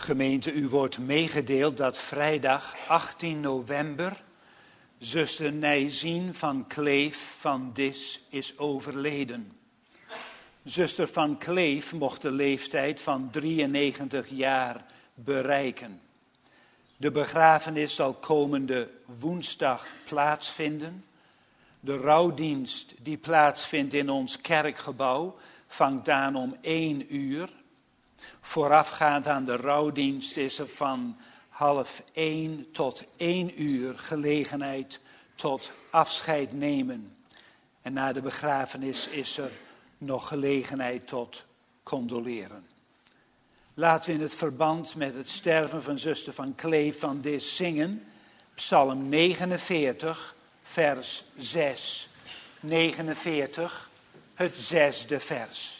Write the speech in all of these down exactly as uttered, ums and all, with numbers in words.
Gemeente, u wordt meegedeeld dat vrijdag achttien november zuster Nijsien van Kleef van Dis is overleden. Zuster van Kleef mocht de leeftijd van drieënnegentig jaar bereiken. De begrafenis zal komende woensdag plaatsvinden. De rouwdienst die plaatsvindt in ons kerkgebouw vangt aan om één uur. Voorafgaand aan de rouwdienst is er van half één tot één uur gelegenheid tot afscheid nemen. En na de begrafenis is er nog gelegenheid tot condoleren. Laten we in het verband met het sterven van zuster van Kleef van Dis zingen. Psalm negenenveertig, vers zes. negenenveertig, het zesde vers.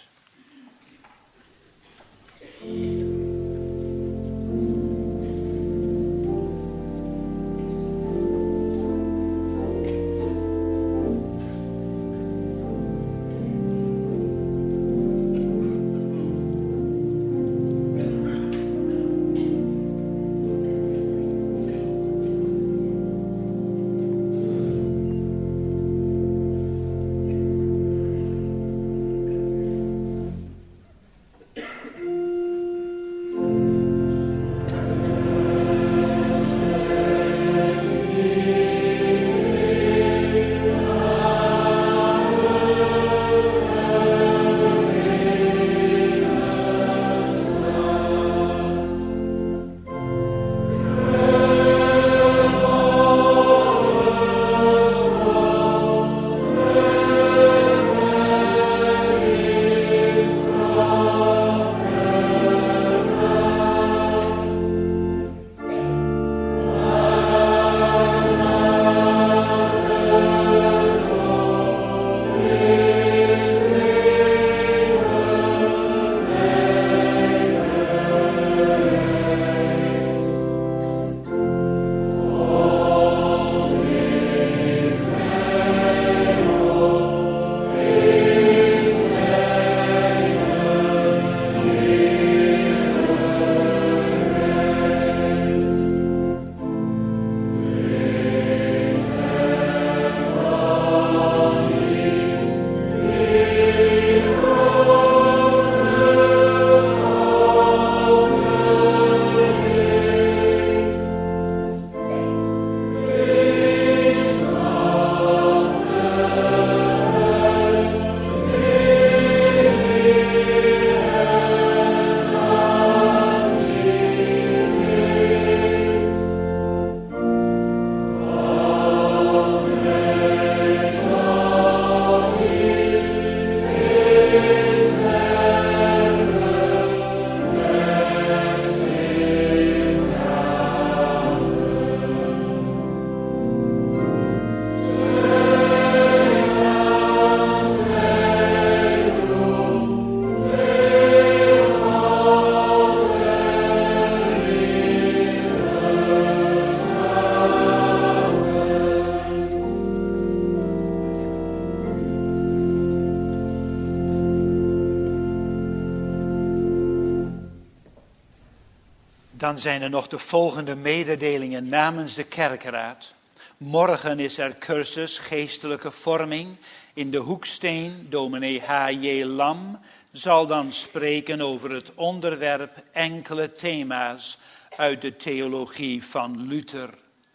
Dan zijn er nog de volgende mededelingen namens de kerkraad. Morgen is er cursus geestelijke vorming in de Hoeksteen. Dominee H J Lam zal dan spreken over het onderwerp enkele thema's uit de theologie van Luther.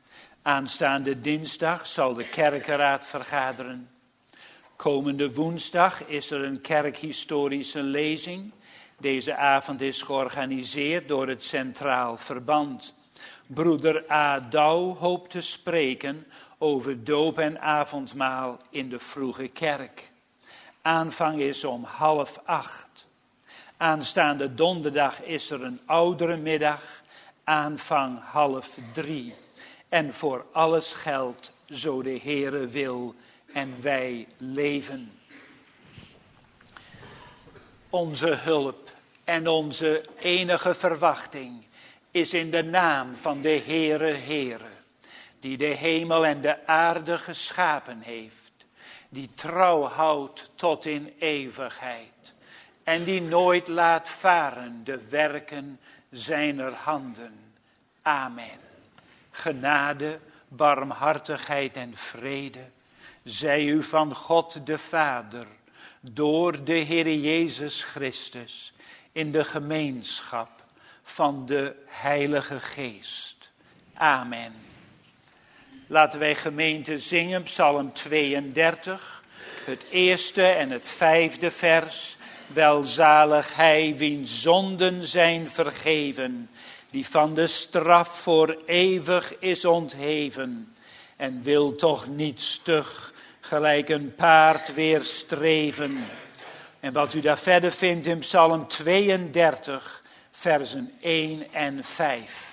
Aanstaande dinsdag zal de kerkraad vergaderen. Komende woensdag is er een kerkhistorische lezing. Deze avond is georganiseerd door het Centraal Verband. Broeder A. Douw hoopt te spreken over doop en avondmaal in de vroege kerk. Aanvang is om half acht. Aanstaande donderdag is er een ouderenmiddag. Aanvang half drie. En voor alles geldt, zo de Heere wil en wij leven. Onze hulp en onze enige verwachting is in de naam van de Heere Heere, die de hemel en de aarde geschapen heeft, die trouw houdt tot in eeuwigheid en die nooit laat varen de werken zijner handen. Amen. Genade, barmhartigheid en vrede zij u van God de Vader, door de Heer Jezus Christus, in de gemeenschap van de Heilige Geest. Amen. Laten wij gemeente zingen Psalm tweeëndertig, het eerste en het vijfde vers. Welzalig hij wiens zonden zijn vergeven, die van de straf voor eeuwig is ontheven, en wil toch niet stug gelijk een paard weerstreven. En wat u daar verder vindt in Psalm tweeëndertig, versen één en vijf.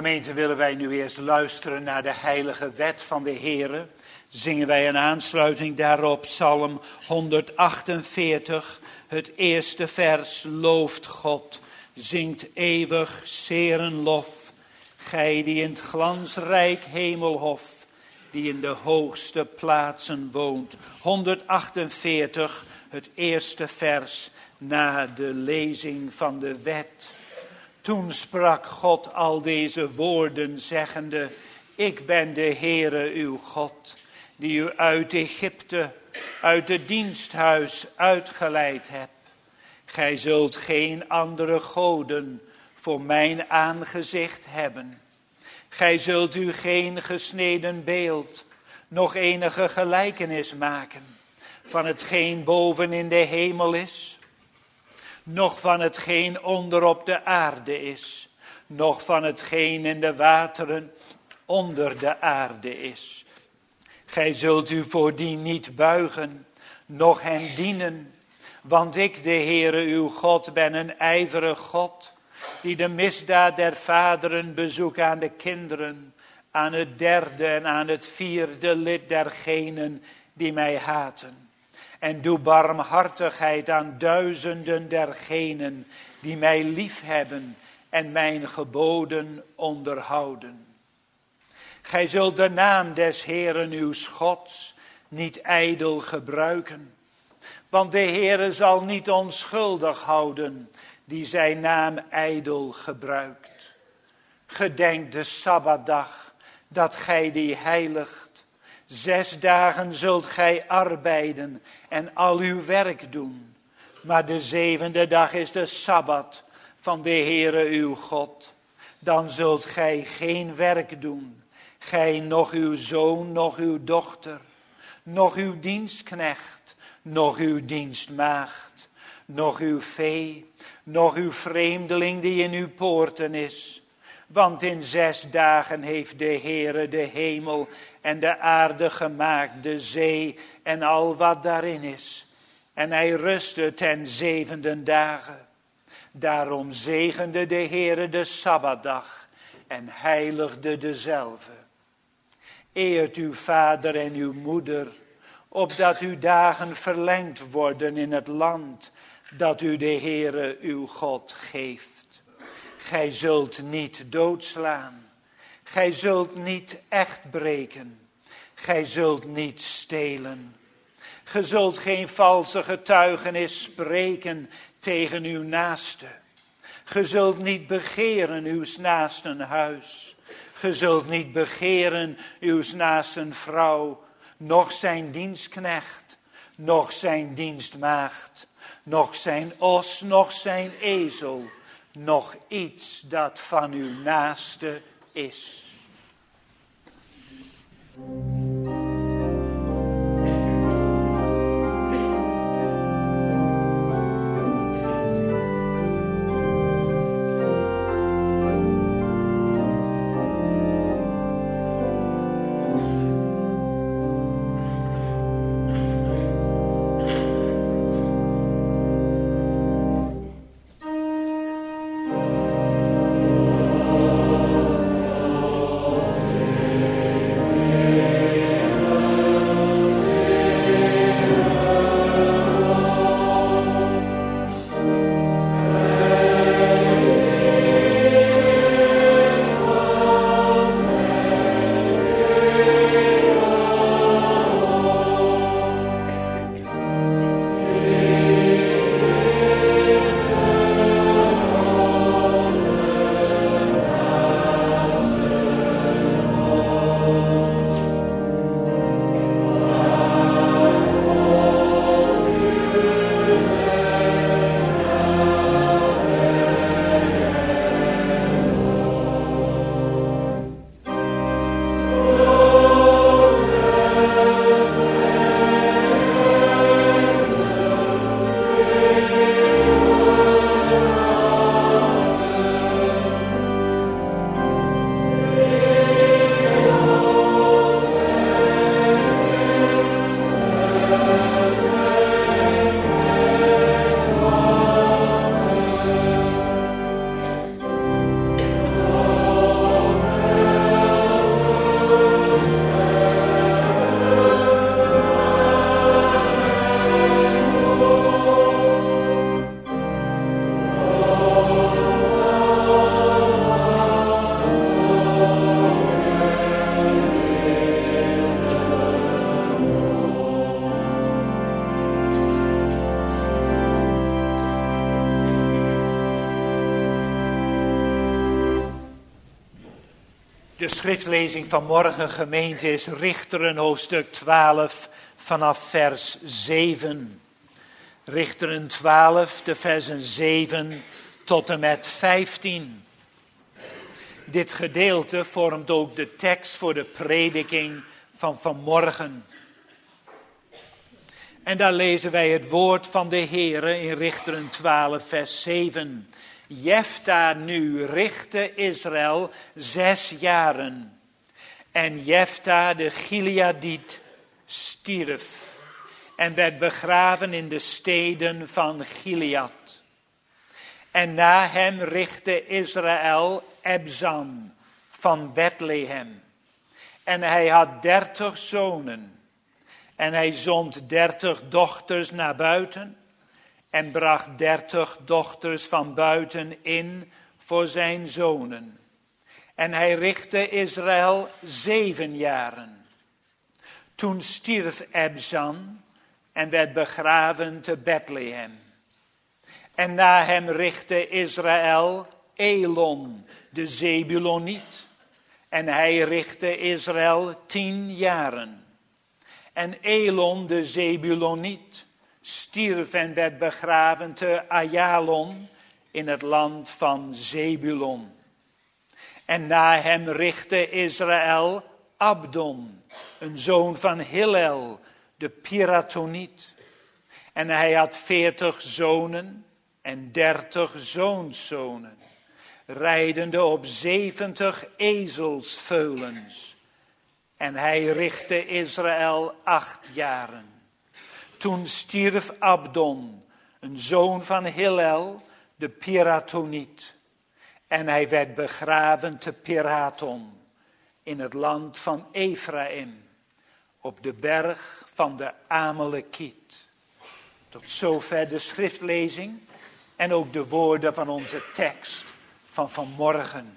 Gemeente, willen wij nu eerst luisteren naar de heilige wet van de Heere. Zingen wij een aansluiting daarop Psalm honderdachtenveertig, het eerste vers. Looft God, zingt eeuwig serenlof. Gij die in het glansrijk hemelhof, die in de hoogste plaatsen woont. honderdachtenveertig, het eerste vers na de lezing van de wet. Toen sprak God al deze woorden, zeggende: Ik ben de Heere uw God, die u uit Egypte, uit het diensthuis uitgeleid heb. Gij zult geen andere goden voor mijn aangezicht hebben. Gij zult u geen gesneden beeld, nog enige gelijkenis maken van hetgeen boven in de hemel is, noch van hetgeen onder op de aarde is, noch van hetgeen in de wateren onder de aarde is. Gij zult u voor die niet buigen, noch hen dienen, want ik, de Heere uw God, ben een ijverig God, die de misdaad der vaderen bezoekt aan de kinderen, aan het derde en aan het vierde lid dergenen die mij haten. En doe barmhartigheid aan duizenden dergenen die mij liefhebben en mijn geboden onderhouden. Gij zult de naam des Heeren uw Gods niet ijdel gebruiken, want de Heere zal niet onschuldig houden die zijn naam ijdel gebruikt. Gedenk de Sabbatdag, dat gij die heiligt. Zes dagen zult gij arbeiden en al uw werk doen. Maar de zevende dag is de Sabbat van de Heere uw God. Dan zult gij geen werk doen, gij noch uw zoon, noch uw dochter, noch uw dienstknecht, noch uw dienstmaagd, noch uw vee, noch uw vreemdeling die in uw poorten is. Want in zes dagen heeft de Heere de hemel en de aarde gemaakt, de zee en al wat daarin is. En hij rustte ten zevende dagen. Daarom zegende de Heere de Sabbatdag en heiligde dezelve. Eert uw vader en uw moeder, opdat uw dagen verlengd worden in het land dat u de Heere uw God geeft. Gij zult niet doodslaan. Gij zult niet echt breken. Gij zult niet stelen. Gij zult geen valse getuigenis spreken tegen uw naaste. Gij zult niet begeren uw naasten huis. Gij zult niet begeren uw naasten vrouw, noch zijn dienstknecht, noch zijn dienstmaagd, noch zijn os, noch zijn ezel, nog iets dat van uw naaste is. De schriftlezing van morgen, gemeente, is Richteren hoofdstuk twaalf vanaf vers zeven. Richteren twaalf, de versen zeven tot en met vijftien. Dit gedeelte vormt ook de tekst voor de prediking van vanmorgen. En daar lezen wij het woord van de Heere in Richteren twaalf, vers zeven. Jefta nu richtte Israël zes jaren. En Jefta de Gileadiet stierf en werd begraven in de steden van Gilead. En na hem richtte Israël Ebzan van Bethlehem. En hij had dertig zonen. En hij zond dertig dochters naar buiten. En bracht dertig dochters van buiten in voor zijn zonen. En hij richtte Israël zeven jaren. Toen stierf Ebzan en werd begraven te Bethlehem. En na hem richtte Israël Elon, de Zebuloniet. En hij richtte Israël tien jaren. En Elon, de Zebuloniet, stierf en werd begraven te Ayalon in het land van Zebulon. En na hem richtte Israël Abdon, een zoon van Hillel, de Piratoniet. En hij had veertig zonen en dertig zoonszonen, rijdende op zeventig ezelsveulens. En hij richtte Israël acht jaren. Toen stierf Abdon, een zoon van Hillel, de Piratoniet. En hij werd begraven te Piraton, in het land van Ephraim, op de berg van de Amalekiet. Tot zover de schriftlezing en ook de woorden van onze tekst van vanmorgen.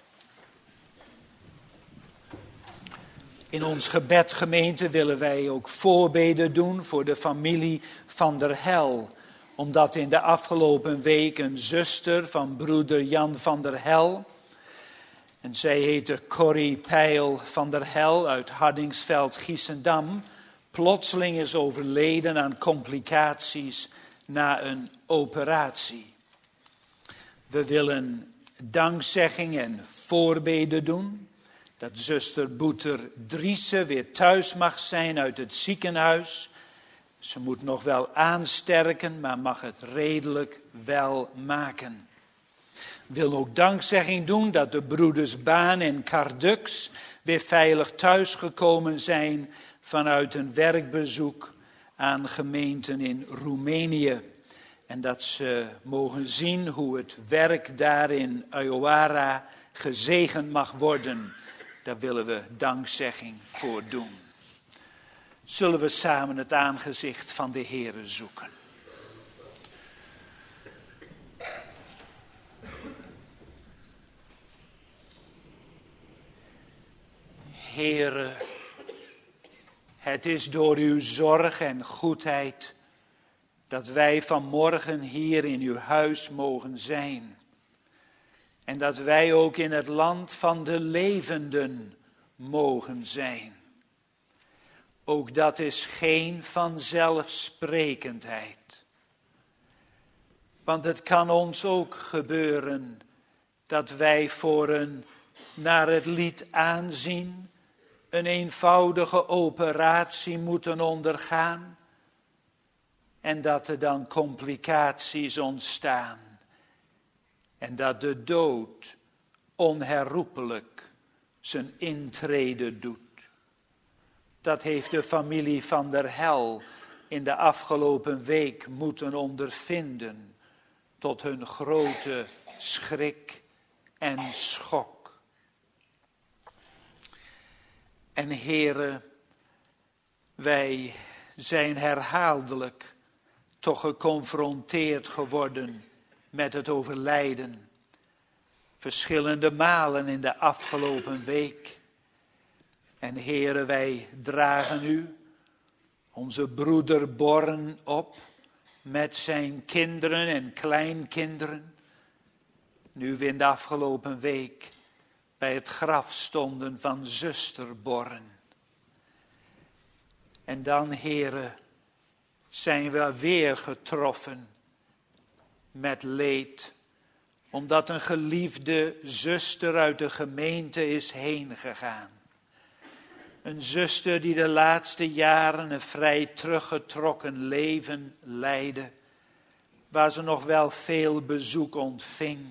In ons gebed, gemeente, willen wij ook voorbeden doen voor de familie van der Hel. Omdat in de afgelopen week een zuster van broeder Jan van der Hel, en zij heette Corrie Peil van der Hel uit Hardingsveld, Giessendam, plotseling is overleden aan complicaties na een operatie. We willen dankzegging en voorbeden doen. Dat zuster Boeter Driessen weer thuis mag zijn uit het ziekenhuis. Ze moet nog wel aansterken, maar mag het redelijk wel maken. Wil ook dankzegging doen dat de broeders Baan en Kardux weer veilig thuisgekomen zijn vanuit een werkbezoek aan gemeenten in Roemenië. En dat ze mogen zien hoe het werk daar in Ayoara gezegend mag worden. Daar willen we dankzegging voor doen. Zullen we samen het aangezicht van de Heere zoeken. Heere, het is door uw zorg en goedheid dat wij vanmorgen hier in uw huis mogen zijn. En dat wij ook in het land van de levenden mogen zijn. Ook dat is geen vanzelfsprekendheid. Want het kan ons ook gebeuren dat wij voor een, naar het lied aanzien, een eenvoudige operatie moeten ondergaan. En dat er dan complicaties ontstaan. En dat de dood onherroepelijk zijn intrede doet. Dat heeft de familie van der Hel in de afgelopen week moeten ondervinden. Tot hun grote schrik en schok. En Heere, wij zijn herhaaldelijk toch geconfronteerd geworden met het overlijden. Verschillende malen in de afgelopen week. En Heere, wij dragen u, onze broeder Born, op met zijn kinderen en kleinkinderen. Nu we in de afgelopen week bij het graf stonden van zuster Borren. En dan, Heere, zijn we weer getroffen met leed, omdat een geliefde zuster uit de gemeente is heen gegaan. Een zuster die de laatste jaren een vrij teruggetrokken leven leidde, waar ze nog wel veel bezoek ontving,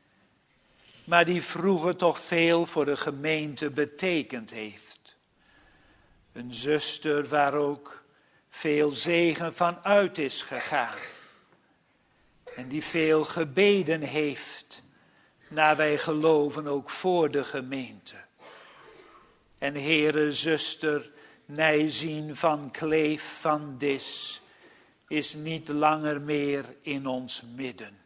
maar die vroeger toch veel voor de gemeente betekend heeft. Een zuster waar ook veel zegen van uit is gegaan. En die veel gebeden heeft, naar wij geloven ook voor de gemeente. En Heere, zuster Nijsien van Kleef van Dis is niet langer meer in ons midden.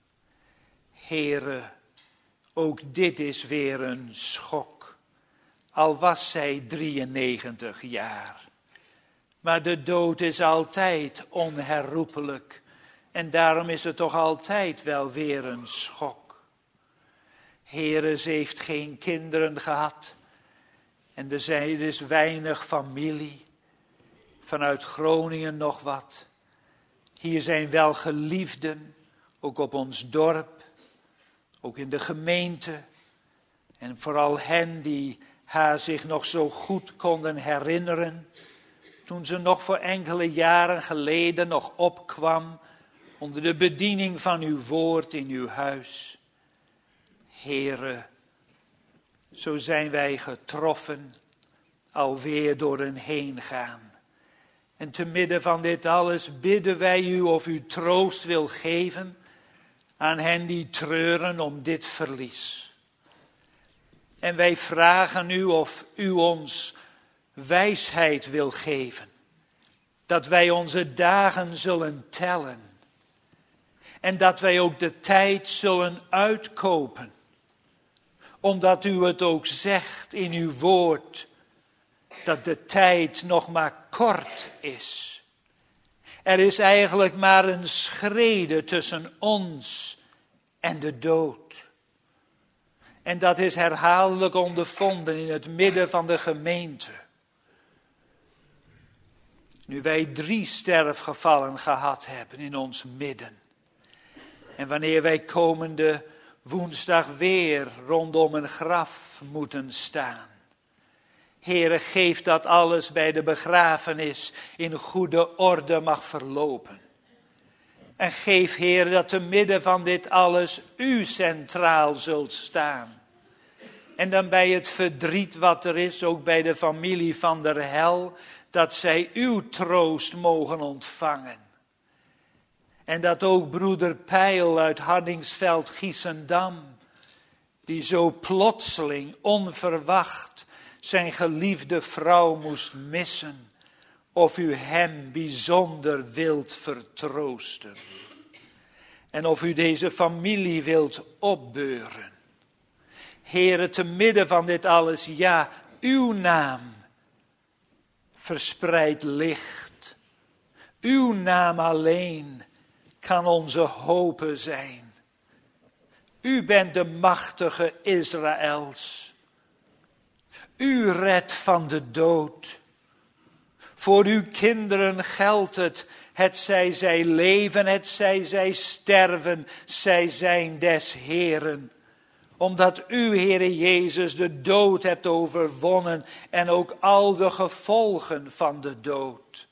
Heere, ook dit is weer een schok, al was zij drieënnegentig jaar. Maar de dood is altijd onherroepelijk en daarom is het toch altijd wel weer een schok. Heere, ze heeft geen kinderen gehad en er zijn dus weinig familie, vanuit Groningen nog wat. Hier zijn wel geliefden, ook op ons dorp, ook in de gemeente. En vooral hen die haar zich nog zo goed konden herinneren, toen ze nog voor enkele jaren geleden nog opkwam onder de bediening van uw woord in uw huis. Heere, zo zijn wij getroffen, alweer door een heengaan. En te midden van dit alles bidden wij u of u troost wil geven aan hen die treuren om dit verlies. En wij vragen u of u ons wijsheid wil geven, dat wij onze dagen zullen tellen en dat wij ook de tijd zullen uitkopen, omdat u het ook zegt in uw woord, dat de tijd nog maar kort is. Er is eigenlijk maar een schrede tussen ons en de dood. En dat is herhaaldelijk ondervonden in het midden van de gemeente. Nu wij drie sterfgevallen gehad hebben in ons midden. En wanneer wij komende woensdag weer rondom een graf moeten staan. Heere, geef dat alles bij de begrafenis in goede orde mag verlopen. En geef, Heer, dat te midden van dit alles u centraal zult staan. En dan bij het verdriet wat er is, ook bij de familie van der Hel, dat zij uw troost mogen ontvangen. En dat ook broeder Peil uit Hardingsveld-Giessendam, die zo plotseling, onverwacht, zijn geliefde vrouw moest missen, of u hem bijzonder wilt vertroosten. En of u deze familie wilt opbeuren. Heere, te midden van dit alles, ja, uw naam verspreidt licht. Uw naam alleen kan onze hope zijn. U bent de machtige Israëls. U redt van de dood. Voor uw kinderen geldt het, hetzij zij leven, hetzij zij sterven, zij zijn des Heeren. Omdat u, Heere Jezus, de dood hebt overwonnen en ook al de gevolgen van de dood.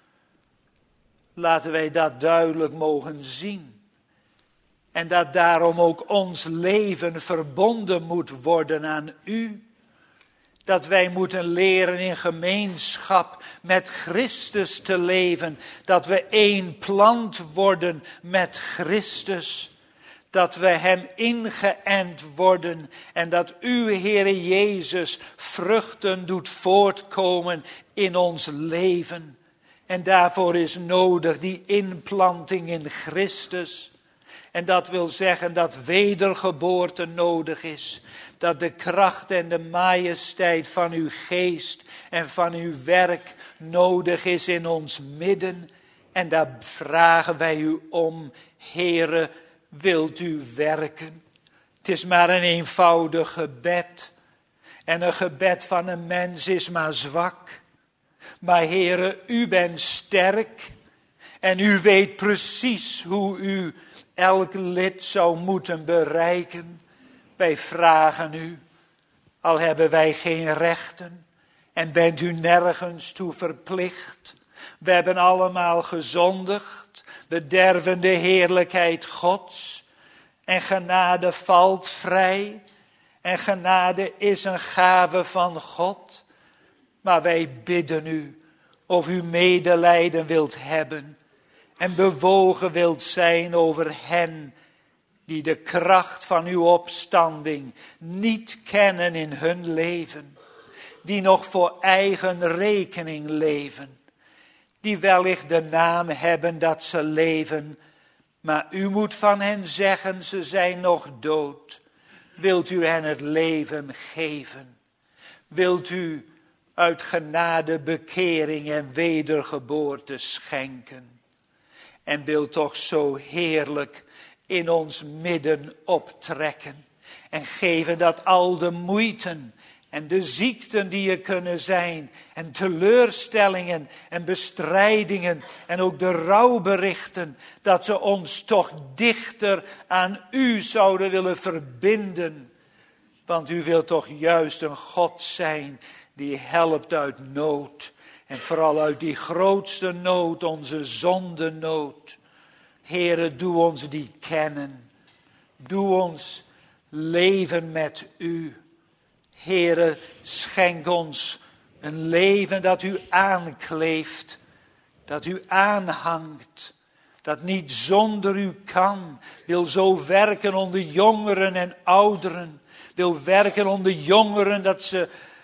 Laten wij dat duidelijk mogen zien. En dat daarom ook ons leven verbonden moet worden aan u. Dat wij moeten leren in gemeenschap met Christus te leven. Dat we één plant worden met Christus. Dat we hem ingeënt worden. En dat u, Heere Jezus, vruchten doet voortkomen in ons leven. En daarvoor is nodig die inplanting in Christus. En dat wil zeggen dat wedergeboorte nodig is. Dat de kracht en de majesteit van uw geest en van uw werk nodig is in ons midden. En daar vragen wij u om, Heere, wilt u werken? Het is maar een eenvoudig gebed. En een gebed van een mens is maar zwak. Maar Heere, u bent sterk. En u weet precies hoe u elk lid zou moeten bereiken. Wij vragen u, al hebben wij geen rechten en bent u nergens toe verplicht. We hebben allemaal gezondigd, we derven de heerlijkheid Gods. En genade valt vrij. En genade is een gave van God. Maar wij bidden u of u medelijden wilt hebben. En bewogen wilt zijn over hen die de kracht van uw opstanding niet kennen in hun leven. Die nog voor eigen rekening leven. Die wellicht de naam hebben dat ze leven. Maar u moet van hen zeggen, ze zijn nog dood. Wilt u hen het leven geven? Wilt u uit genade bekering en wedergeboorte schenken? En wilt toch zo heerlijk in ons midden optrekken. En geven dat al de moeiten en de ziekten die er kunnen zijn. En teleurstellingen en bestrijdingen en ook de rouwberichten. Dat ze ons toch dichter aan u zouden willen verbinden. Want u wilt toch juist een God zijn die helpt uit nood. En vooral uit die grootste nood, onze zondenood. Heere, doe ons die kennen. Doe ons leven met u. Heere, schenk ons een leven dat u aankleeft. Dat u aanhangt. Dat niet zonder u kan. Wil zo werken onder jongeren en ouderen. Wil werken onder jongeren dat ze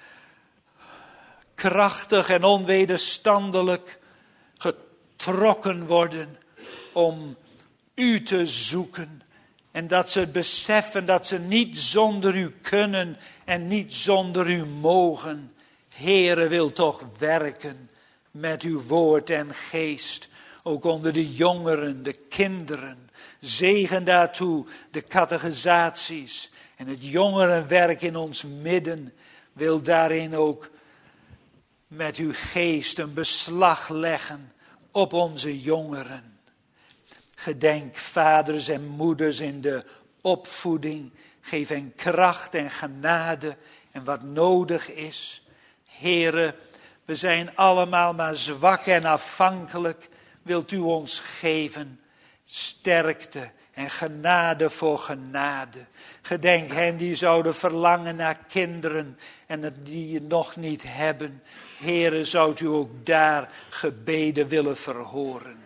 krachtig en onwederstandelijk getrokken worden om u te zoeken. En dat ze beseffen dat ze niet zonder u kunnen en niet zonder u mogen. Heere, wil toch werken met uw woord en geest. Ook onder de jongeren, de kinderen. Zegen daartoe de catechisaties en het jongerenwerk in ons midden. Wil daarin ook met uw geest een beslag leggen op onze jongeren. Gedenk vaders en moeders in de opvoeding. Geef hen kracht en genade en wat nodig is. Heere, we zijn allemaal maar zwak en afhankelijk. Wilt u ons geven sterkte en genade voor genade. Gedenk hen die zouden verlangen naar kinderen en het die je nog niet hebben. Heere, zoudt u ook daar gebeden willen verhoren.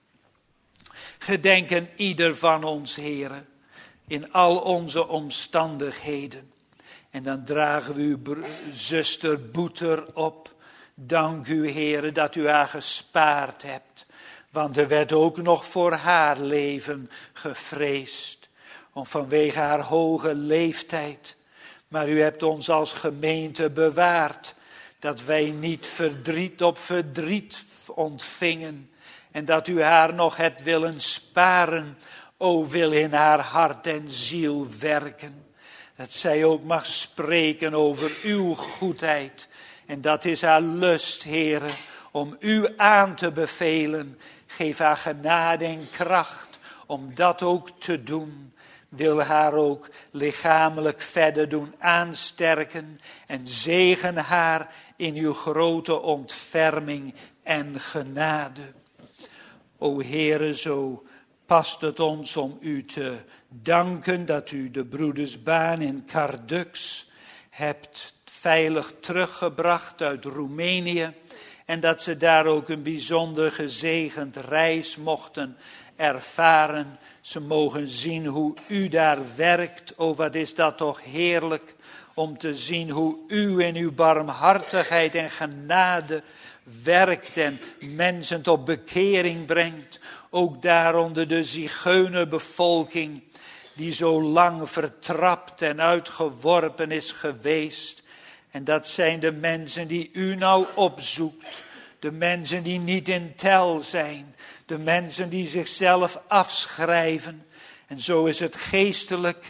Gedenken ieder van ons, Heere, in al onze omstandigheden. En dan dragen we uw zuster Boeter op. Dank u, Heere, dat u haar gespaard hebt. Want er werd ook nog voor haar leven gevreesd. Om vanwege haar hoge leeftijd. Maar u hebt ons als gemeente bewaard. Dat wij niet verdriet op verdriet ontvingen. En dat u haar nog hebt willen sparen. O, wil in haar hart en ziel werken. Dat zij ook mag spreken over uw goedheid. En dat is haar lust, Heere, om u aan te bevelen. Geef haar genade en kracht om dat ook te doen. Wil haar ook lichamelijk verder doen aansterken. En zegen haar in uw grote ontferming en genade. O Heere, zo past het ons om u te danken dat u de broedersbaan in Kardux hebt veilig teruggebracht uit Roemenië. En dat ze daar ook een bijzonder gezegend reis mochten ervaren. Ze mogen zien hoe u daar werkt. O, wat is dat toch heerlijk om te zien hoe u in uw barmhartigheid en genade werkt en mensen tot bekering brengt. Ook daar onder de zigeunerbevolking die zo lang vertrapt en uitgeworpen is geweest. En dat zijn de mensen die u nou opzoekt. De mensen die niet in tel zijn. De mensen die zichzelf afschrijven. En zo is het geestelijk,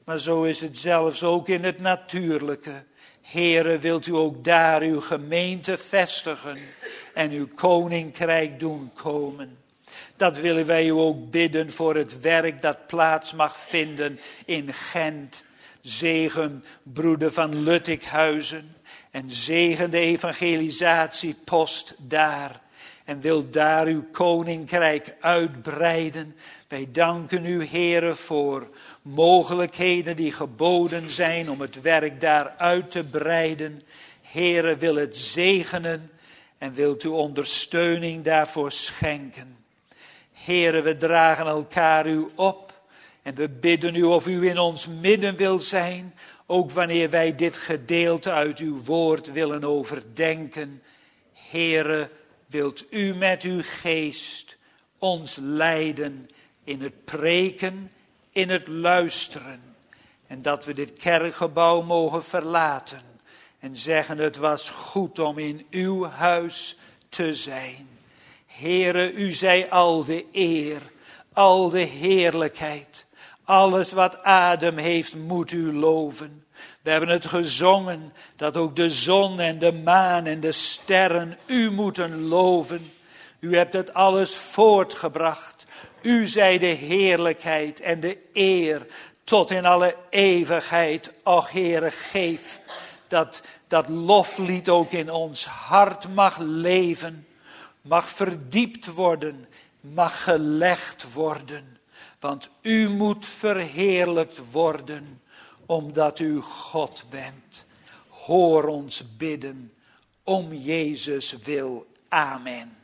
Maar zo is het zelfs ook in het natuurlijke. Heere, wilt u ook daar uw gemeente vestigen en uw koninkrijk doen komen. Dat willen wij u ook bidden voor het werk dat plaats mag vinden in Gent. Zegen broeder van Luttikhuizen en zegen de evangelisatiepost daar. En wil daar uw koninkrijk uitbreiden. Wij danken u, Heere, voor mogelijkheden die geboden zijn om het werk daar uit te breiden. Heere, wil het zegenen en wilt u ondersteuning daarvoor schenken. Heere, we dragen elkaar u op en we bidden u of u in ons midden wil zijn, ook wanneer wij dit gedeelte uit uw woord willen overdenken. Heere, wilt u met uw geest ons leiden in het preken, in het luisteren. En dat we dit kerkgebouw mogen verlaten en zeggen, het was goed om in uw huis te zijn. Heere, u zij al de eer, al de heerlijkheid. Alles wat adem heeft, moet u loven. We hebben het gezongen dat ook de zon en de maan en de sterren u moeten loven. U hebt het alles voortgebracht. U zij de heerlijkheid en de eer tot in alle eeuwigheid. Och Heere, geef dat dat loflied ook in ons hart mag leven. Mag verdiept worden, mag gelegd worden. Want u moet verheerlijkt worden, omdat u God bent. Hoor ons bidden, om Jezus wil. Amen.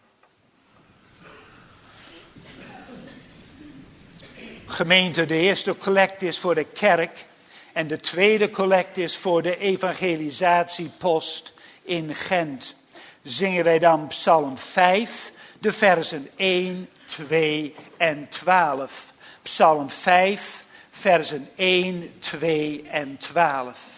Gemeente, de eerste collect is voor de kerk en de tweede collect is voor de evangelisatiepost in Gent. Zingen wij dan Psalm vijf, de versen één, twee en twaalf. Psalm vijf, versen één, twee en twaalf.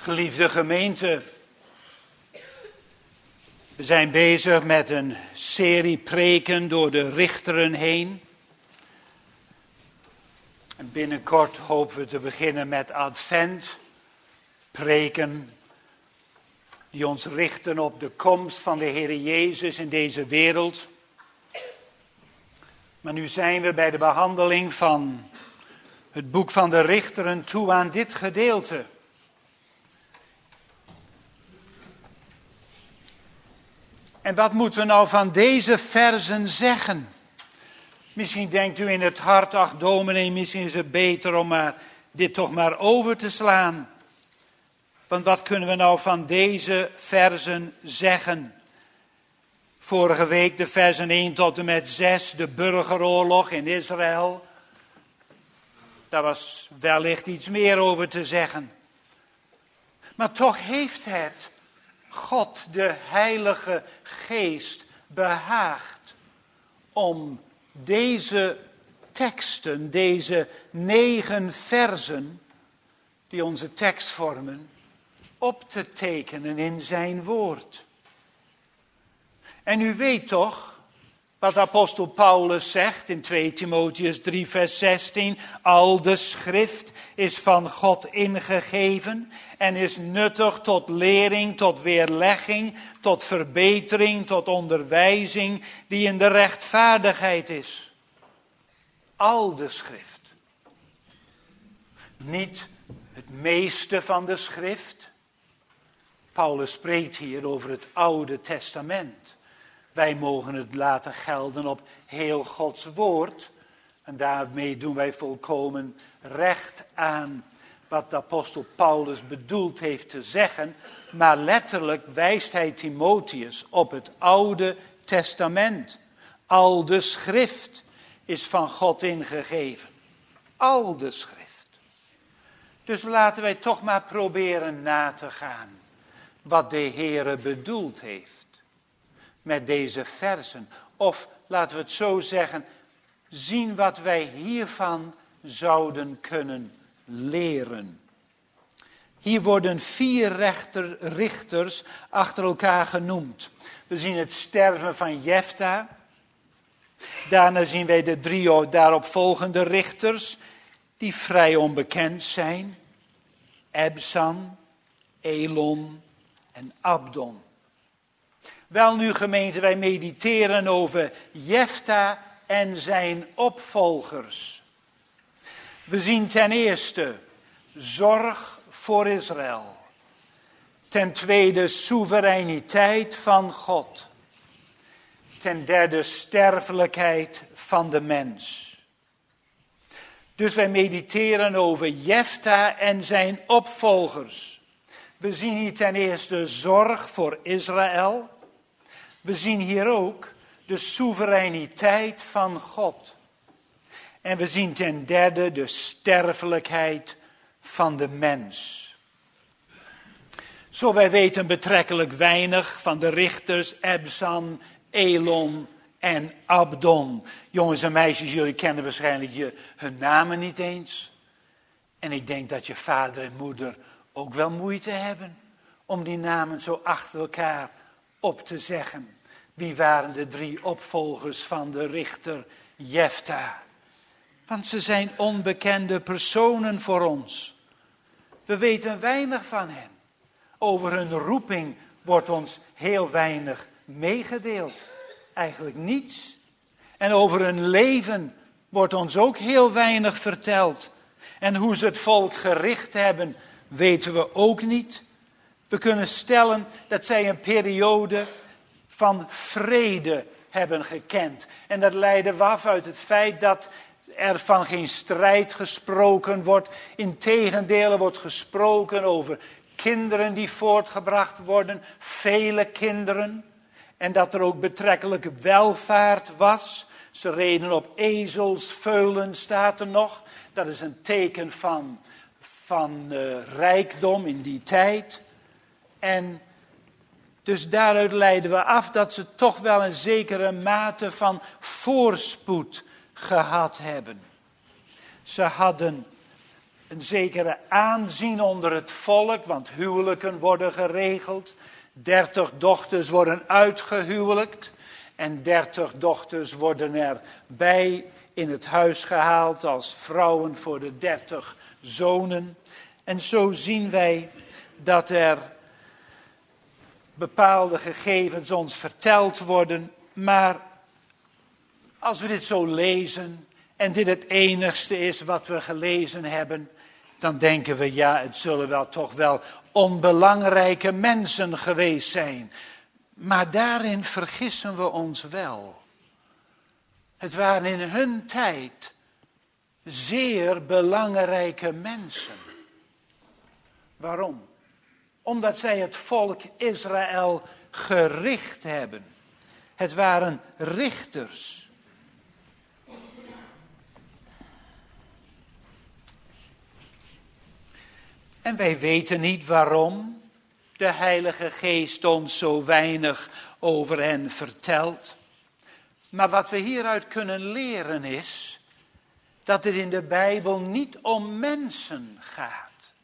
Geliefde gemeente, we zijn bezig met een serie preken door de richteren heen. En binnenkort hopen we te beginnen met Advent, preken die ons richten op de komst van de Heer Jezus in deze wereld. Maar nu zijn we bij de behandeling van het boek van de richteren toe aan dit gedeelte. En wat moeten we nou van deze versen zeggen? Misschien denkt u in het hart, ach dominee, misschien is het beter om maar dit toch maar over te slaan. Want wat kunnen we nou van deze versen zeggen? Vorige week de versen één tot en met zes, de burgeroorlog in Israël. Daar was wellicht iets meer over te zeggen. Maar toch heeft het God, de Heilige Geest, behaagd om deze teksten, deze negen versen die onze tekst vormen, op te tekenen in zijn woord. En u weet toch wat apostel Paulus zegt in tweede Timotheüs drie vers zestien. Al de schrift is van God ingegeven en is nuttig tot lering, tot weerlegging, tot verbetering, tot onderwijzing die in de rechtvaardigheid is. Al de schrift. Niet het meeste van de schrift. Paulus spreekt hier over het Oude Testament. Wij mogen het laten gelden op heel Gods woord. En daarmee doen wij volkomen recht aan wat de apostel Paulus bedoeld heeft te zeggen. Maar letterlijk wijst hij Timotheus op het Oude Testament. Al de schrift is van God ingegeven. Al de schrift. Dus laten wij toch maar proberen na te gaan wat de Heere bedoeld heeft met deze versen. Of laten we het zo zeggen, zien wat wij hiervan zouden kunnen leren. Hier worden vier rechter, richters achter elkaar genoemd. We zien het sterven van Jefta. Daarna zien wij de drie daaropvolgende richters die vrij onbekend zijn. Ebsan, Elon en Abdon. Wel nu gemeente, wij mediteren over Jefta en zijn opvolgers. We zien ten eerste zorg voor Israël. Ten tweede soevereiniteit van God. Ten derde sterfelijkheid van de mens. Dus wij mediteren over Jefta en zijn opvolgers. We zien hier ten eerste zorg voor Israël. We zien hier ook de soevereiniteit van God. En we zien ten derde de sterfelijkheid van de mens. Zo wij weten betrekkelijk weinig van de richters Ebsan, Elon en Abdon. Jongens en meisjes, jullie kennen waarschijnlijk je, hun namen niet eens. En ik denk dat je vader en moeder ook wel moeite hebben om die namen zo achter elkaar op te zeggen. Wie waren de drie opvolgers van de richter Jefta? Want ze zijn onbekende personen voor ons. We weten weinig van hen. Over hun roeping wordt ons heel weinig meegedeeld. Eigenlijk niets. En over hun leven wordt ons ook heel weinig verteld. En hoe ze het volk gericht hebben, weten we ook niet. We kunnen stellen dat zij een periode van vrede hebben gekend. En dat leidde we af uit het feit dat er van geen strijd gesproken wordt. Integendeel, er wordt gesproken over kinderen die voortgebracht worden. Vele kinderen. En dat er ook betrekkelijk welvaart was. Ze reden op ezelsveulen, staat er nog. Dat is een teken van, van uh, rijkdom in die tijd. En dus daaruit leiden we af dat ze toch wel een zekere mate van voorspoed gehad hebben. Ze hadden een zekere aanzien onder het volk, want huwelijken worden geregeld. Dertig dochters worden uitgehuwelijkt en dertig dochters worden erbij in het huis gehaald als vrouwen voor de dertig zonen. En zo zien wij dat er bepaalde gegevens ons verteld worden. Maar als we dit zo lezen en dit het enigste is wat we gelezen hebben, dan denken we, ja, het zullen wel toch wel onbelangrijke mensen geweest zijn. Maar daarin vergissen we ons wel. Het waren in hun tijd zeer belangrijke mensen. Waarom? Omdat zij het volk Israël gericht hebben. Het waren richters. En wij weten niet waarom de Heilige Geest ons zo weinig over hen vertelt. Maar wat we hieruit kunnen leren is dat het in de Bijbel niet om mensen gaat.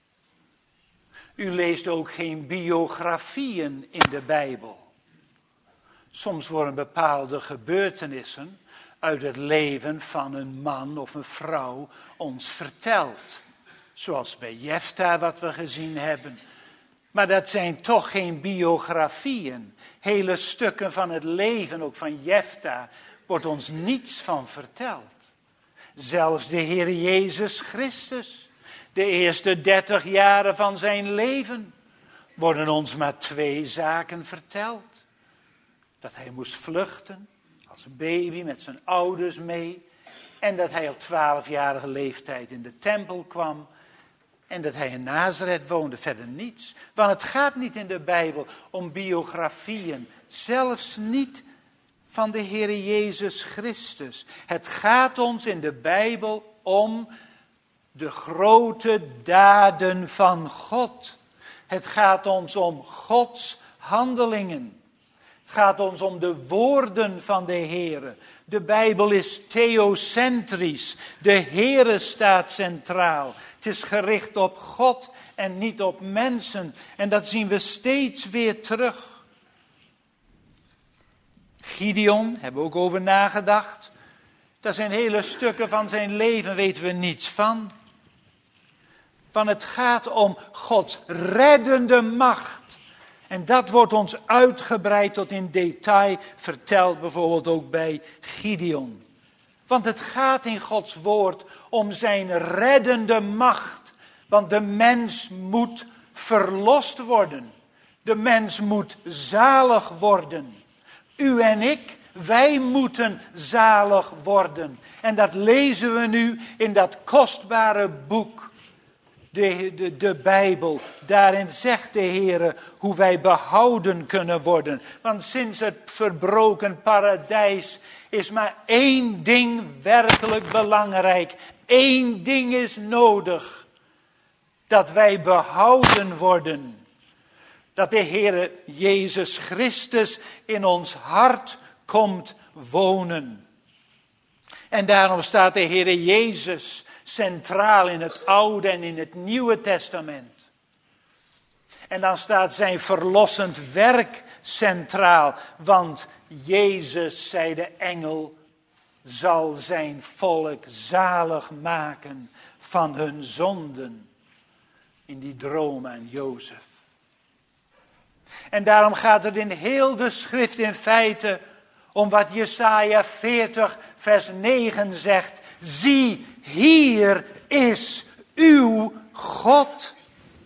U leest ook geen biografieën in de Bijbel. Soms worden bepaalde gebeurtenissen uit het leven van een man of een vrouw ons verteld. Zoals bij Jefta wat we gezien hebben. Maar dat zijn toch geen biografieën. Hele stukken van het leven, ook van Jefta, wordt ons niets van verteld. Zelfs de Heer Jezus Christus, de eerste dertig jaren van zijn leven, worden ons maar twee zaken verteld. Dat hij moest vluchten, als baby met zijn ouders mee. En dat hij op twaalfjarige leeftijd in de tempel kwam. En dat hij in Nazareth woonde, verder niets. Want het gaat niet in de Bijbel om biografieën. Zelfs niet van de Heer Jezus Christus. Het gaat ons in de Bijbel om de grote daden van God. Het gaat ons om Gods handelingen. Het gaat ons om de woorden van de Heere. De Bijbel is theocentrisch. De Heere staat centraal. Het is gericht op God en niet op mensen. En dat zien we steeds weer terug. Gideon, hebben we ook over nagedacht. Daar zijn hele stukken van zijn leven, weten we niets van. Want het gaat om Gods reddende macht. En dat wordt ons uitgebreid tot in detail verteld, bijvoorbeeld ook bij Gideon. Want het gaat in Gods woord om zijn reddende macht. Want de mens moet verlost worden. De mens moet zalig worden. U en ik, wij moeten zalig worden. En dat lezen we nu in dat kostbare boek. De, de, de Bijbel, daarin zegt de Heer hoe wij behouden kunnen worden. Want sinds het verbroken paradijs is maar één ding werkelijk belangrijk. Eén ding is nodig. Dat wij behouden worden. Dat de Heer Jezus Christus in ons hart komt wonen. En daarom staat de Heer Jezus centraal in het Oude en in het Nieuwe Testament. En dan staat zijn verlossend werk centraal. Want Jezus, zei de engel, zal zijn volk zalig maken van hun zonden. In die droom aan Jozef. En daarom gaat het in heel de schrift in feite om wat Jesaja veertig vers negen zegt. Zie, hier is uw God.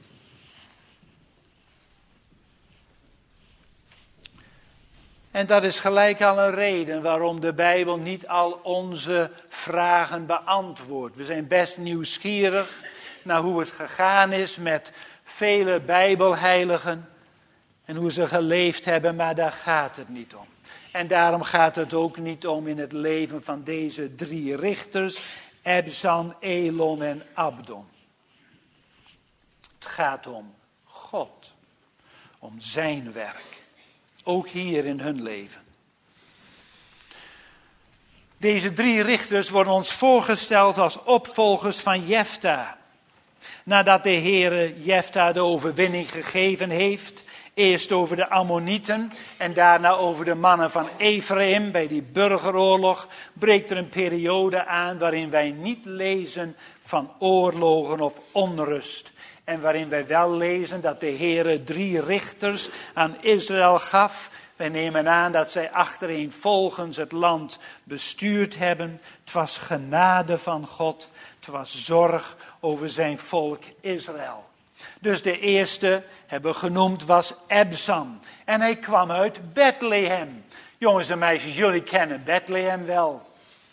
En dat is gelijk al een reden waarom de Bijbel niet al onze vragen beantwoordt. We zijn best nieuwsgierig naar hoe het gegaan is met vele Bijbelheiligen en hoe ze geleefd hebben, maar daar gaat het niet om. En daarom gaat het ook niet om in het leven van deze drie richters, Ebsan, Elon en Abdon. Het gaat om God, om zijn werk, ook hier in hun leven. Deze drie richters worden ons voorgesteld als opvolgers van Jefta. Nadat de Heere Jefta de overwinning gegeven heeft, eerst over de Ammonieten en daarna over de mannen van Ephraim bij die burgeroorlog, breekt er een periode aan waarin wij niet lezen van oorlogen of onrust. En waarin wij wel lezen dat de Heere drie richters aan Israël gaf. Wij nemen aan dat zij achtereenvolgens het land bestuurd hebben. Het was genade van God. Het was zorg over zijn volk Israël. Dus de eerste, hebben we genoemd, was Ebsam. En hij kwam uit Bethlehem. Jongens en meisjes, jullie kennen Bethlehem wel.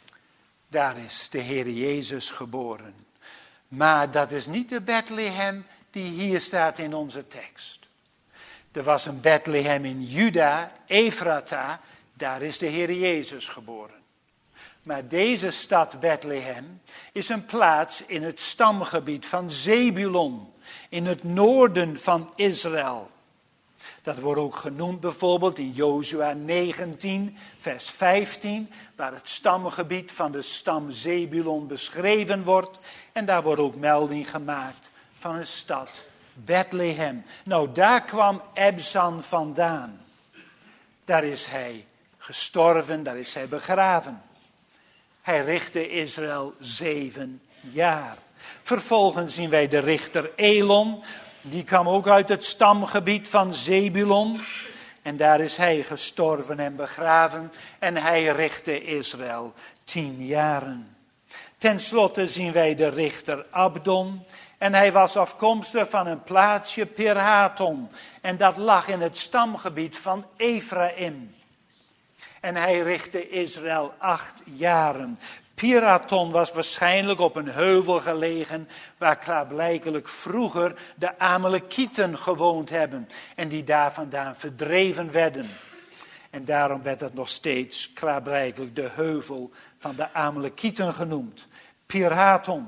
Daar is de Heer Jezus geboren. Maar dat is niet de Bethlehem die hier staat in onze tekst. Er was een Bethlehem in Juda, Ephrata, daar is de Heer Jezus geboren. Maar deze stad Bethlehem is een plaats in het stamgebied van Zebulon, in het noorden van Israël. Dat wordt ook genoemd bijvoorbeeld in Jozua negentien, vers vijftien, waar het stamgebied van de stam Zebulon beschreven wordt. En daar wordt ook melding gemaakt van een stad Bethlehem. Nou, daar kwam Ebsan vandaan. Daar is hij gestorven, daar is hij begraven. Hij richtte Israël zeven jaar. Vervolgens zien wij de richter Elon. Die kwam ook uit het stamgebied van Zebulon. En daar is hij gestorven en begraven. En hij richtte Israël tien jaren. Ten slotte zien wij de richter Abdon. En hij was afkomstig van een plaatsje Pirhaton. En dat lag in het stamgebied van Ephraim. En hij richtte Israël acht jaren. Piraton was waarschijnlijk op een heuvel gelegen waar klaarblijkelijk vroeger de Amalekieten gewoond hebben en die daar vandaan verdreven werden. En daarom werd het nog steeds klaarblijkelijk de heuvel van de Amalekieten genoemd. Piraton.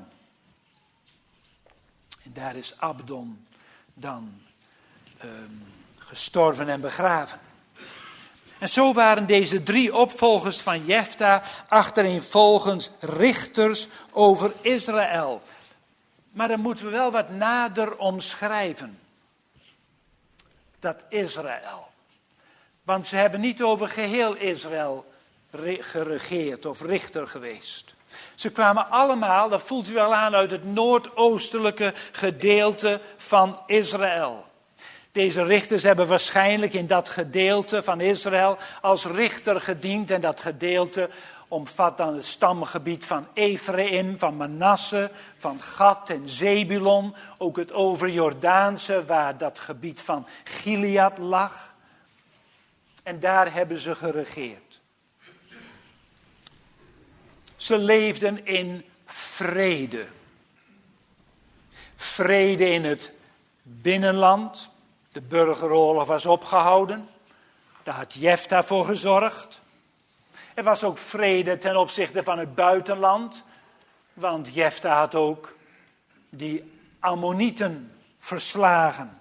En daar is Abdon dan um, gestorven en begraven. En zo waren deze drie opvolgers van Jefta achtereenvolgens richters over Israël. Maar dan moeten we wel wat nader omschrijven. Dat Israël. Want ze hebben niet over geheel Israël geregeerd of richter geweest. Ze kwamen allemaal, dat voelt u wel aan, uit het noordoostelijke gedeelte van Israël. Deze richters hebben waarschijnlijk in dat gedeelte van Israël als richter gediend. En dat gedeelte omvat dan het stamgebied van Ephraim, van Manasse, van Gad en Zebulon. Ook het overjordaanse waar dat gebied van Gilead lag. En daar hebben ze geregeerd. Ze leefden in vrede. Vrede in het binnenland. De burgeroorlog was opgehouden. Daar had Jefta voor gezorgd. Er was ook vrede ten opzichte van het buitenland. Want Jefta had ook die Ammonieten verslagen.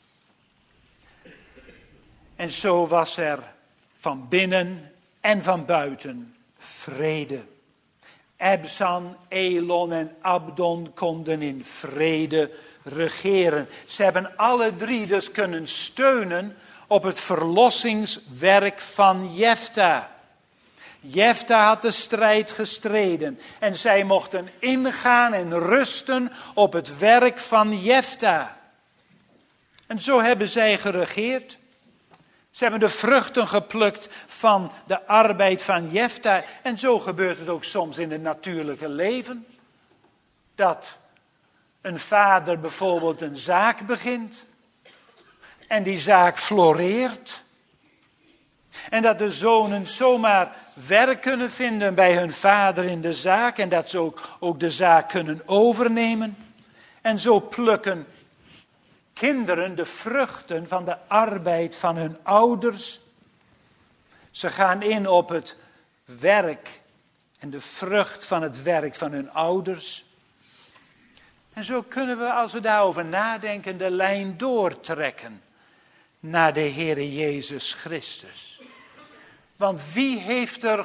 En zo was er van binnen en van buiten vrede. Ebsan, Elon en Abdon konden in vrede regeren. Ze hebben alle drie dus kunnen steunen op het verlossingswerk van Jefta. Jefta had de strijd gestreden en zij mochten ingaan en rusten op het werk van Jefta. En zo hebben zij geregeerd. Ze hebben de vruchten geplukt van de arbeid van Jefta. En zo gebeurt het ook soms in het natuurlijke leven. Dat een vader bijvoorbeeld een zaak begint. En die zaak floreert. En dat de zonen zomaar werk kunnen vinden bij hun vader in de zaak. En dat ze ook, ook de zaak kunnen overnemen. En zo plukken kinderen de vruchten van de arbeid van hun ouders. Ze gaan in op het werk en de vrucht van het werk van hun ouders. En zo kunnen we, als we daarover nadenken, de lijn doortrekken naar de Heere Jezus Christus. Want wie heeft er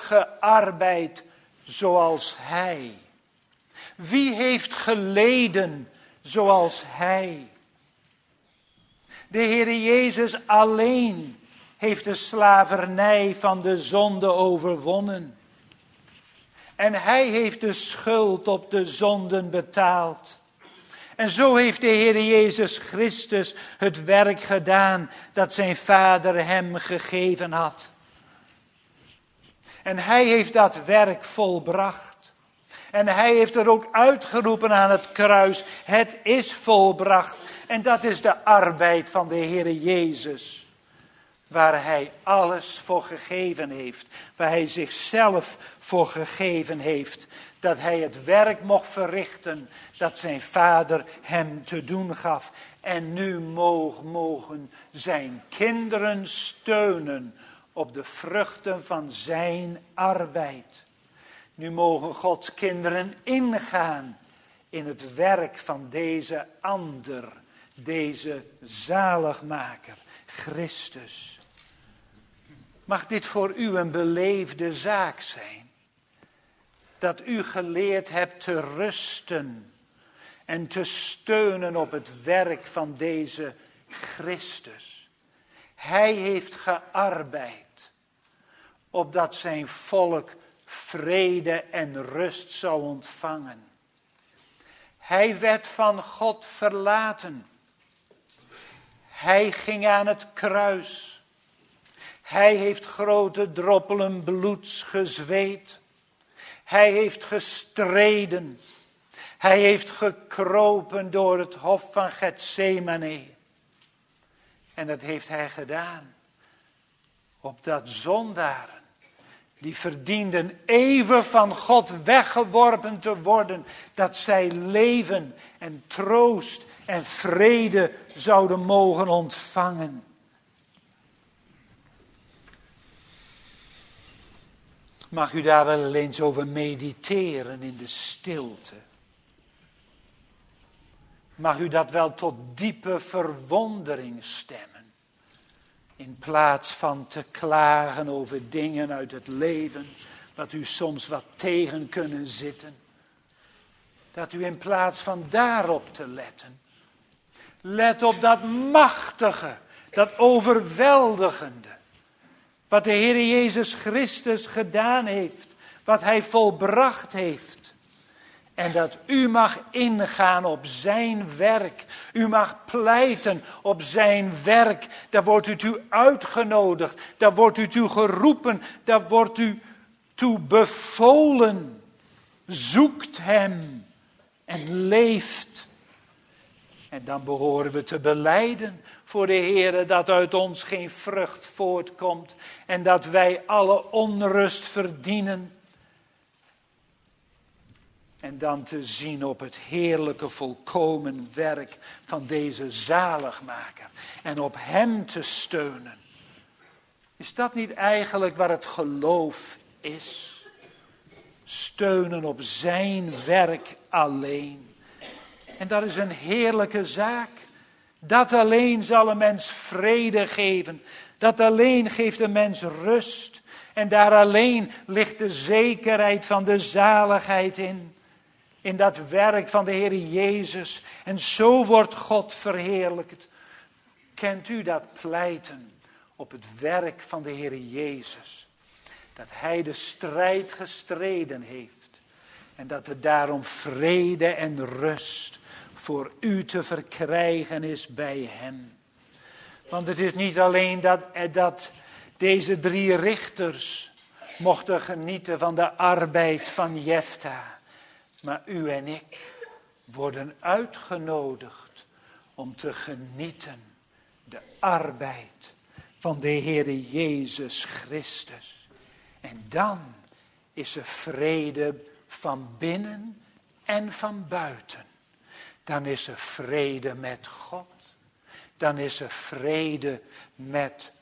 gearbeid zoals Hij? Wie heeft geleden zoals Hij. De Heere Jezus alleen heeft de slavernij van de zonde overwonnen. En Hij heeft de schuld op de zonden betaald. En zo heeft de Heer Jezus Christus het werk gedaan dat zijn Vader hem gegeven had. En Hij heeft dat werk volbracht. En Hij heeft er ook uitgeroepen aan het kruis, het is volbracht. En dat is de arbeid van de Heer Jezus. Waar Hij alles voor gegeven heeft. Waar Hij zichzelf voor gegeven heeft. Dat Hij het werk mocht verrichten dat zijn Vader hem te doen gaf. En nu mogen zijn kinderen steunen op de vruchten van zijn arbeid. Nu mogen Gods kinderen ingaan in het werk van deze ander, deze zaligmaker, Christus. Mag dit voor u een beleefde zaak zijn? Dat u geleerd hebt te rusten en te steunen op het werk van deze Christus. Hij heeft gearbeid, opdat zijn volk vrede en rust zou ontvangen. Hij werd van God verlaten. Hij ging aan het kruis. Hij heeft grote droppelen bloeds gezweet. Hij heeft gestreden. Hij heeft gekropen door het hof van Getsemane. En dat heeft hij gedaan. Opdat zondaren, die verdienden even van God weggeworpen te worden, dat zij leven en troost en vrede zouden mogen ontvangen. Mag u daar wel eens over mediteren in de stilte? Mag u dat wel tot diepe verwondering stemmen? In plaats van te klagen over dingen uit het leven, dat u soms wat tegen kunnen zitten. Dat u in plaats van daarop te letten, let op dat machtige, dat overweldigende. Wat de Heer Jezus Christus gedaan heeft, wat Hij volbracht heeft. En dat u mag ingaan op zijn werk. U mag pleiten op zijn werk. Daar wordt u toe uitgenodigd. Daar wordt u toe geroepen. Daar wordt u toe bevolen. Zoekt hem en leeft. En dan behoren we te belijden voor de Heer dat uit ons geen vrucht voortkomt. En dat wij alle onrust verdienen. En dan te zien op het heerlijke volkomen werk van deze zaligmaker. En op hem te steunen. Is dat niet eigenlijk waar het geloof is? Steunen op zijn werk alleen. En dat is een heerlijke zaak. Dat alleen zal een mens vrede geven. Dat alleen geeft een mens rust. En daar alleen ligt de zekerheid van de zaligheid in. In dat werk van de Heer Jezus. En zo wordt God verheerlijkt. Kent u dat pleiten op het werk van de Heer Jezus? Dat Hij de strijd gestreden heeft. En dat er daarom vrede en rust voor u te verkrijgen is bij Hem. Want het is niet alleen dat, dat deze drie richters mochten genieten van de arbeid van Jefta. Maar u en ik worden uitgenodigd om te genieten de arbeid van de Heer Jezus Christus. En dan is er vrede van binnen en van buiten. Dan is er vrede met God. Dan is er vrede met,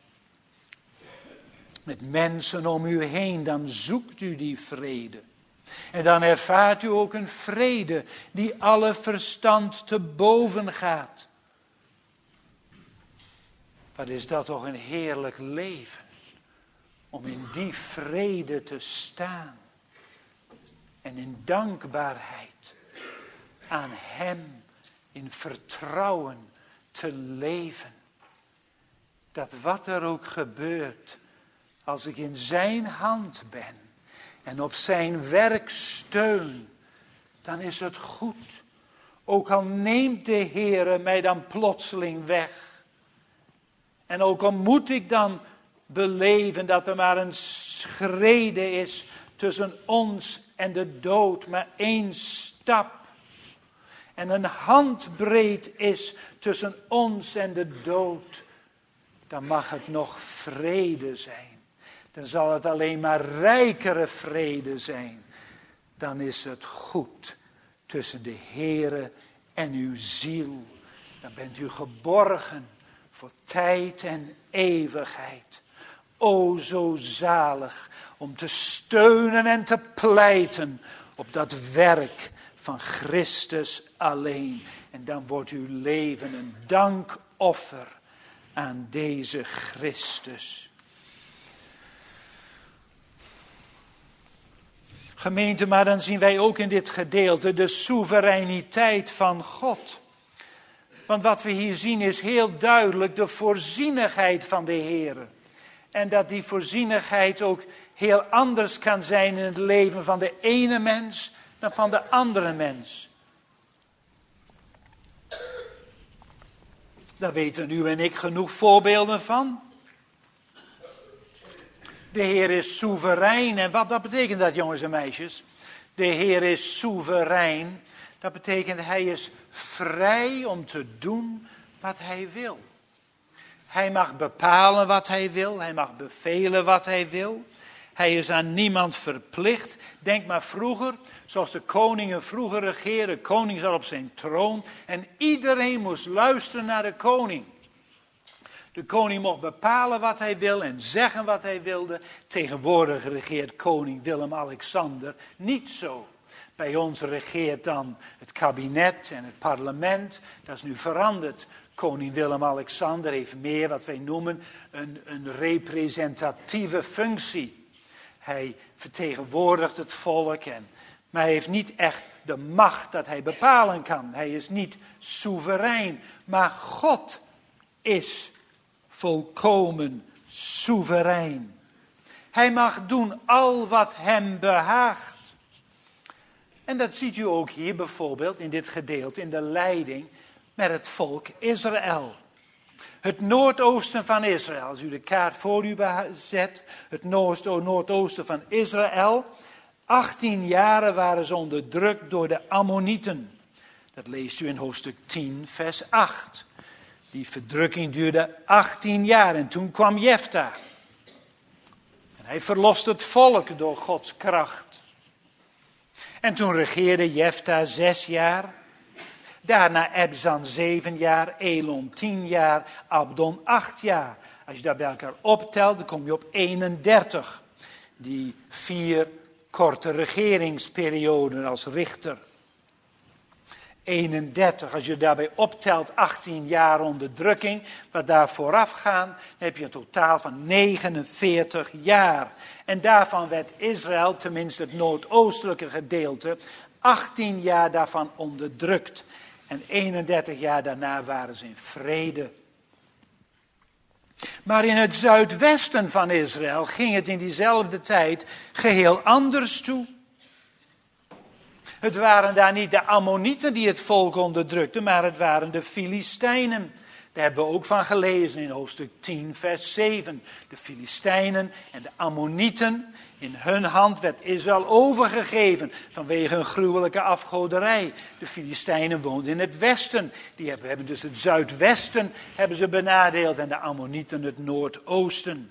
met mensen om u heen. Dan zoekt u die vrede. En dan ervaart u ook een vrede die alle verstand te boven gaat. Wat is dat toch een heerlijk leven. Om in die vrede te staan. En in dankbaarheid aan Hem in vertrouwen te leven. Dat wat er ook gebeurt, als ik in zijn hand ben en op zijn werk steun, dan is het goed. Ook al neemt de Heere mij dan plotseling weg. En ook al moet ik dan beleven dat er maar een schrede is tussen ons en de dood, maar één stap. En een handbreed is tussen ons en de dood, dan mag het nog vrede zijn. Dan zal het alleen maar rijkere vrede zijn. Dan is het goed tussen de Heere en uw ziel. Dan bent u geborgen voor tijd en eeuwigheid. O, zo zalig om te steunen en te pleiten op dat werk van Christus alleen. En dan wordt uw leven een dankoffer aan deze Christus. Gemeente, maar dan zien wij ook in dit gedeelte de soevereiniteit van God. Want wat we hier zien is heel duidelijk de voorzienigheid van de Heer. En dat die voorzienigheid ook heel anders kan zijn in het leven van de ene mens dan van de andere mens. Daar weten u en ik genoeg voorbeelden van. De Heer is soeverein. En wat dat betekent dat, jongens en meisjes? De Heer is soeverein. Dat betekent hij is vrij om te doen wat hij wil. Hij mag bepalen wat hij wil. Hij mag bevelen wat hij wil. Hij is aan niemand verplicht. Denk maar vroeger, zoals de koningen vroeger regeerden. De koning zat op zijn troon en iedereen moest luisteren naar de koning. De koning mocht bepalen wat hij wil en zeggen wat hij wilde. Tegenwoordig regeert koning Willem-Alexander niet zo. Bij ons regeert dan het kabinet en het parlement. Dat is nu veranderd. Koning Willem-Alexander heeft meer wat wij noemen een, een representatieve functie. Hij vertegenwoordigt het volk, en, maar hij heeft niet echt de macht dat hij bepalen kan. Hij is niet soeverein, maar God is volkomen soeverein. Hij mag doen al wat hem behaagt. En dat ziet u ook hier bijvoorbeeld in dit gedeelte, in de leiding met het volk Israël. Het noordoosten van Israël, als u de kaart voor u zet, het noordoosten van Israël. achttien jaren waren ze onderdrukt door de Ammonieten. Dat leest u in hoofdstuk tien, vers acht. Die verdrukking duurde achttien jaar en toen kwam Jefta. En hij verlost het volk door Gods kracht. En toen regeerde Jefta zes jaar. Daarna Ebzan zeven jaar, Elon tien jaar, Abdon acht jaar. Als je dat bij elkaar optelt, dan kom je op eenendertig. Die vier korte regeringsperioden als richter. eenendertig, als je daarbij optelt achttien jaar onderdrukking, wat daar vooraf gaan, dan heb je een totaal van negenenveertig jaar. En daarvan werd Israël, tenminste het noordoostelijke gedeelte, achttien jaar daarvan onderdrukt. En eenendertig jaar daarna waren ze in vrede. Maar in het zuidwesten van Israël ging het in diezelfde tijd geheel anders toe. Het waren daar niet de Ammonieten die het volk onderdrukten, maar het waren de Filistijnen. Daar hebben we ook van gelezen in hoofdstuk tien, vers zeven. De Filistijnen en de Ammonieten, in hun hand werd Israël overgegeven vanwege een gruwelijke afgoderij. De Filistijnen woonden in het westen. Die hebben, hebben dus het zuidwesten hebben ze benadeeld en de Ammonieten het noordoosten.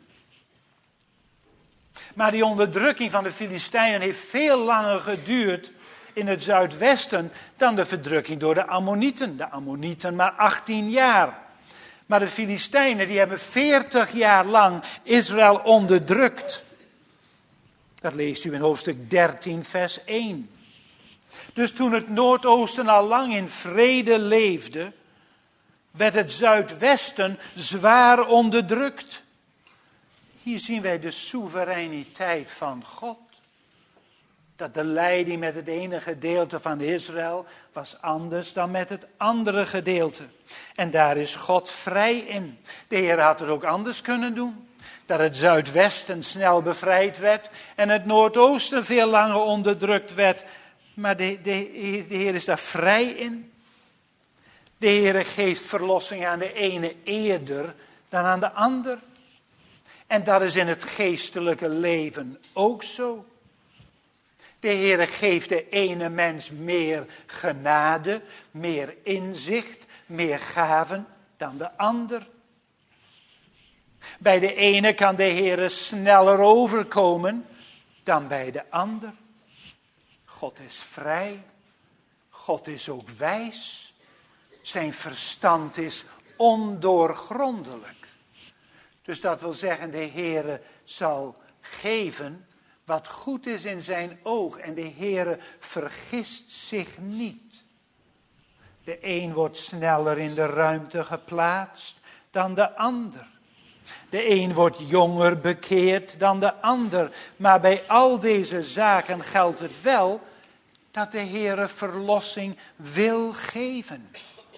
Maar die onderdrukking van de Filistijnen heeft veel langer geduurd in het zuidwesten dan de verdrukking door de Ammonieten. De Ammonieten maar achttien jaar. Maar de Filistijnen die hebben veertig jaar lang Israël onderdrukt. Dat leest u in hoofdstuk dertien vers één. Dus toen het Noordoosten al lang in vrede leefde, werd het Zuidwesten zwaar onderdrukt. Hier zien wij de soevereiniteit van God. Dat de leiding met het ene gedeelte van Israël was anders dan met het andere gedeelte. En daar is God vrij in. De Heer had het ook anders kunnen doen. Dat het zuidwesten snel bevrijd werd en het noordoosten veel langer onderdrukt werd. Maar de, de, de Heer is daar vrij in. De Heer geeft verlossing aan de ene eerder dan aan de ander. En dat is in het geestelijke leven ook zo. De Heer geeft de ene mens meer genade, meer inzicht, meer gaven dan de ander. Bij de ene kan de Heer sneller overkomen dan bij de ander. God is vrij. God is ook wijs. Zijn verstand is ondoorgrondelijk. Dus dat wil zeggen, de Heer zal geven wat goed is in zijn oog. En de Heere vergist zich niet. De een wordt sneller in de ruimte geplaatst dan de ander. De een wordt jonger bekeerd dan de ander. Maar bij al deze zaken geldt het wel dat de Heere verlossing wil geven.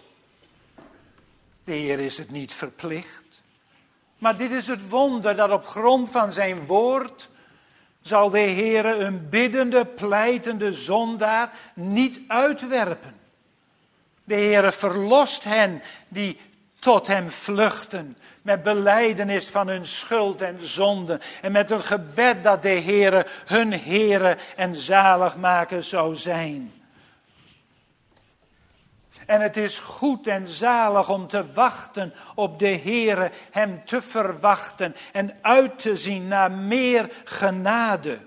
De Heer is het niet verplicht. Maar dit is het wonder dat op grond van zijn woord zal de Heere een biddende, pleitende zondaar niet uitwerpen. De Heere verlost hen die tot hem vluchten, met belijdenis van hun schuld en zonde, en met een gebed dat de Heere hun Heere en zaligmaker zou zijn. En het is goed en zalig om te wachten op de Heere, hem te verwachten en uit te zien naar meer genade.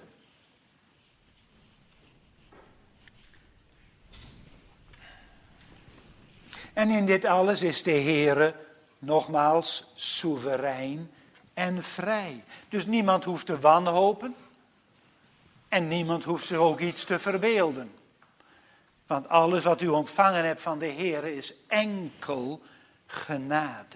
En in dit alles is de Heere nogmaals soeverein en vrij. Dus niemand hoeft te wanhopen en niemand hoeft zich ook iets te verbeelden. Want alles wat u ontvangen hebt van de Heere is enkel genade.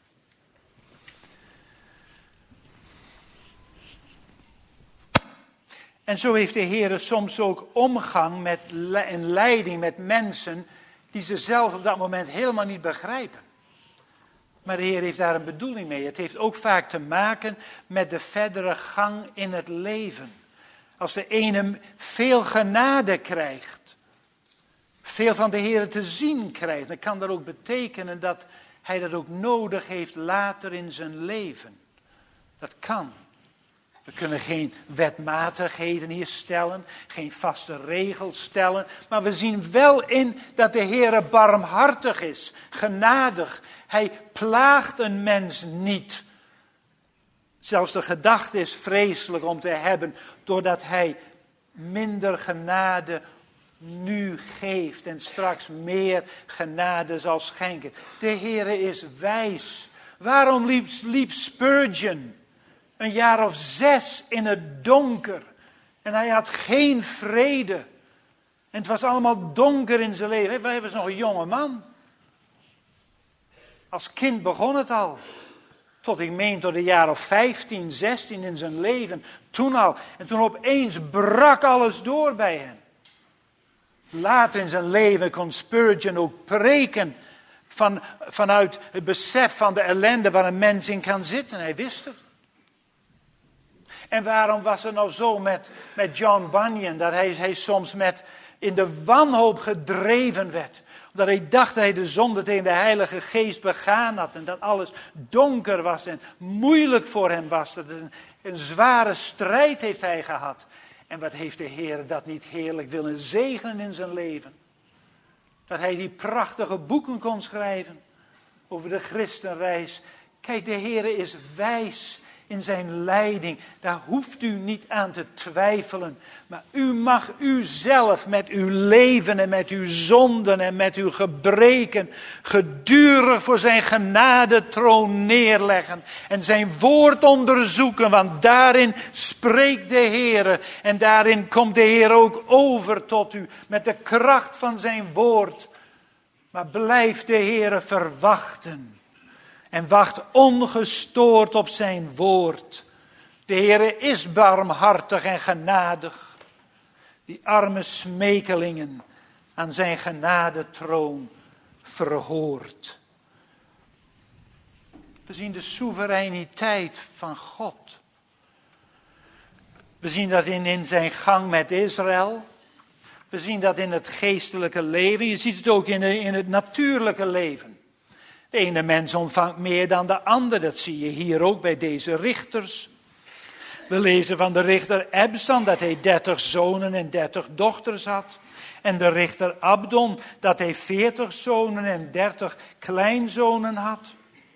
En zo heeft de Heere soms ook omgang met en leiding met mensen die ze zelf op dat moment helemaal niet begrijpen. Maar de Heer heeft daar een bedoeling mee. Het heeft ook vaak te maken met de verdere gang in het leven. Als de ene veel genade krijgt, veel van de Heer te zien krijgt, dan kan dat ook betekenen dat hij dat ook nodig heeft later in zijn leven. Dat kan. We kunnen geen wetmatigheden hier stellen, geen vaste regels stellen, maar we zien wel in dat de Heer barmhartig is, genadig. Hij plaagt een mens niet. Zelfs de gedachte is vreselijk om te hebben, doordat hij minder genade nu geeft en straks meer genade zal schenken. De Heer is wijs. Waarom liep, liep Spurgeon een jaar of zes in het donker? En hij had geen vrede. En het was allemaal donker in zijn leven. Hij was nog een jonge man. Als kind begon het al. Tot ik meen tot een jaar of vijftien, zestien in zijn leven. Toen al. En toen opeens brak alles door bij hem. Later in zijn leven kon Spurgeon ook preken van, vanuit het besef van de ellende waar een mens in kan zitten. Hij wist het. En waarom was het nou zo met, met John Bunyan, dat hij, hij soms met in de wanhoop gedreven werd. Omdat hij dacht dat hij de zonde tegen de Heilige Geest begaan had. En dat alles donker was en moeilijk voor hem was. Dat een, een zware strijd heeft hij gehad. En wat heeft de Heer dat niet heerlijk willen zegenen in zijn leven. Dat hij die prachtige boeken kon schrijven over de christenreis. Kijk, de Heer is wijs in zijn leiding. Daar hoeft u niet aan te twijfelen. Maar u mag uzelf met uw leven en met uw zonden en met uw gebreken gedurig voor zijn genadetroon neerleggen. En zijn woord onderzoeken, want daarin spreekt de Heer. En daarin komt de Heer ook over tot u met de kracht van zijn woord. Maar blijf de Heer verwachten. En wacht ongestoord op zijn woord. De Heere is barmhartig en genadig. die arme smekelingen aan zijn genadetroon verhoort. We zien de soevereiniteit van God. We zien dat in, in zijn gang met Israël. We zien dat in het geestelijke leven. Je ziet het ook in, de, in het natuurlijke leven. De ene mens ontvangt meer dan de ander. Dat zie je hier ook bij deze richters. We lezen van de richter Ebsan dat hij dertig zonen en dertig dochters had. En de richter Abdon dat hij veertig zonen en dertig kleinzonen had.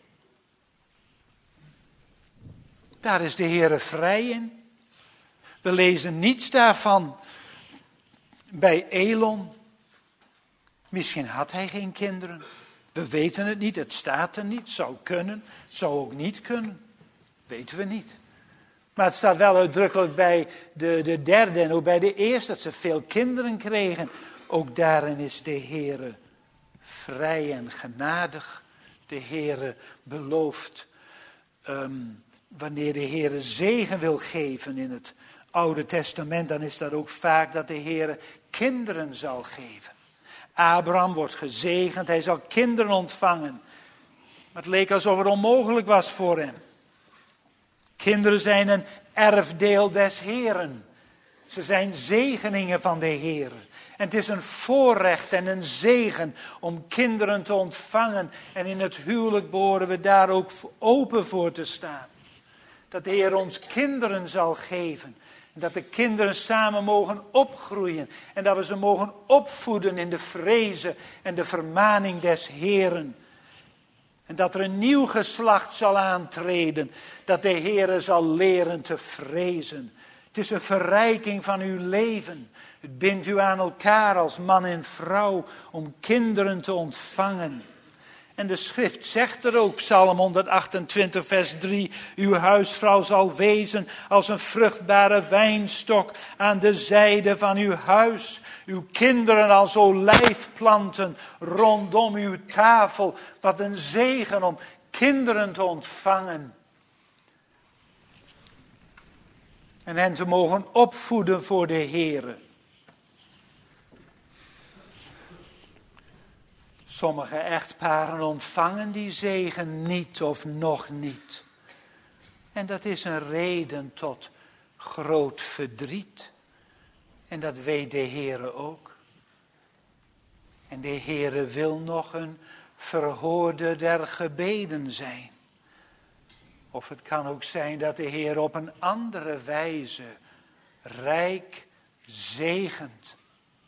Daar is de Heere vrij in. We lezen niets daarvan bij Elon. Misschien had hij geen kinderen. We weten het niet, het staat er niet. Zou kunnen, zou ook niet kunnen. Weten we niet. Maar het staat wel uitdrukkelijk bij de, de derde en ook bij de eerste dat ze veel kinderen kregen. Ook daarin is de Heere vrij en genadig. De Heere belooft, um, wanneer de Heere zegen wil geven in het Oude Testament, dan is dat ook vaak dat de Heere kinderen zal geven. Abraham wordt gezegend, hij zal kinderen ontvangen. Maar het leek alsof het onmogelijk was voor hem. Kinderen zijn een erfdeel des Heeren. Ze zijn zegeningen van de Heere. En het is een voorrecht en een zegen om kinderen te ontvangen. En in het huwelijk behoren we daar ook open voor te staan. Dat de Heer ons kinderen zal geven. En dat de kinderen samen mogen opgroeien. En dat we ze mogen opvoeden in de vrezen en de vermaning des Heeren. En dat er een nieuw geslacht zal aantreden. Dat de Heere zal leren te vrezen. Het is een verrijking van uw leven. Het bindt u aan elkaar als man en vrouw om kinderen te ontvangen. En de schrift zegt er ook, Psalm honderdachtentwintig vers drie. Uw huisvrouw zal wezen als een vruchtbare wijnstok aan de zijde van uw huis. Uw kinderen als olijfplanten rondom uw tafel. Wat een zegen om kinderen te ontvangen. En hen te mogen opvoeden voor de Heere. Sommige echtparen ontvangen die zegen niet of nog niet. En dat is een reden tot groot verdriet. En dat weet de Heere ook. En de Heere wil nog een verhoorder der gebeden zijn. Of het kan ook zijn dat de Heer op een andere wijze rijk zegent.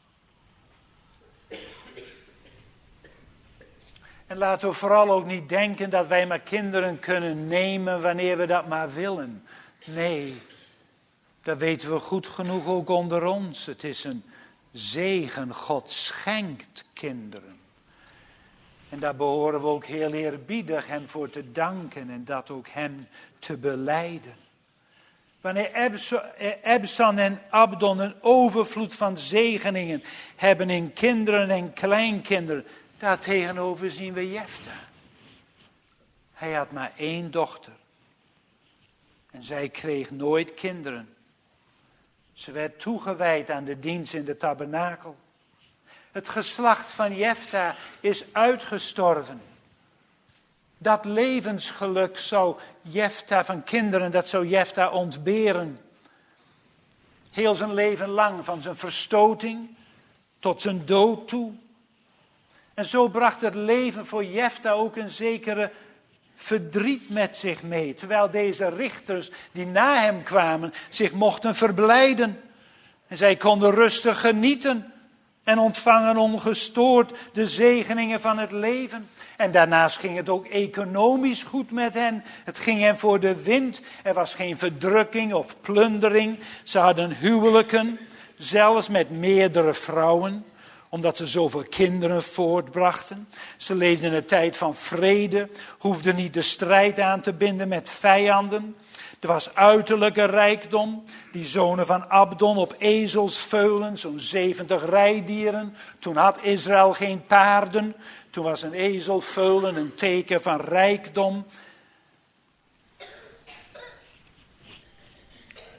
En laten we vooral ook niet denken dat wij maar kinderen kunnen nemen wanneer we dat maar willen. Nee, dat weten we goed genoeg ook onder ons. Het is een zegen. God schenkt kinderen. En daar behoren we ook heel eerbiedig hem voor te danken en dat ook hem te belijden. Wanneer Ebsan en Abdon een overvloed van zegeningen hebben in kinderen en kleinkinderen, daartegenover zien we Jefta. Hij had maar één dochter. En zij kreeg nooit kinderen. Ze werd toegewijd aan de dienst in de tabernakel. Het geslacht van Jefta is uitgestorven. Dat levensgeluk zou Jefta van kinderen, dat zou Jefta ontberen. Heel zijn leven lang, van zijn verstoting tot zijn dood toe. En zo bracht het leven voor Jefta ook een zekere verdriet met zich mee. Terwijl deze richters die na hem kwamen zich mochten verblijden. En zij konden rustig genieten en ontvangen ongestoord de zegeningen van het leven. En daarnaast ging het ook economisch goed met hen. Het ging hen voor de wind. Er was geen verdrukking of plundering. Ze hadden huwelijken, zelfs met meerdere vrouwen, omdat ze zoveel kinderen voortbrachten. Ze leefden in een tijd van vrede, hoefden niet de strijd aan te binden met vijanden. Er was uiterlijke rijkdom. Die zonen van Abdon op ezelsveulen, zo'n zeventig rijdieren. Toen had Israël geen paarden. Toen was een ezelveulen een teken van rijkdom.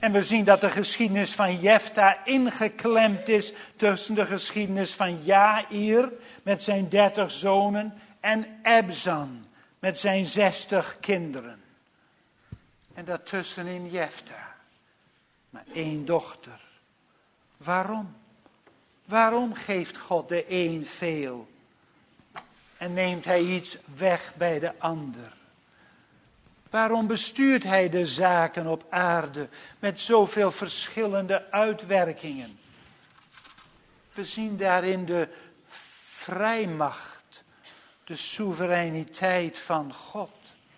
En we zien dat de geschiedenis van Jefta ingeklemd is tussen de geschiedenis van Jair met zijn dertig zonen en Ebzan met zijn zestig kinderen. En daartussenin Jefta, maar één dochter. Waarom? Waarom geeft God de een veel en neemt hij iets weg bij de ander? Waarom bestuurt hij de zaken op aarde met zoveel verschillende uitwerkingen? We zien daarin de vrijmacht, de soevereiniteit van God.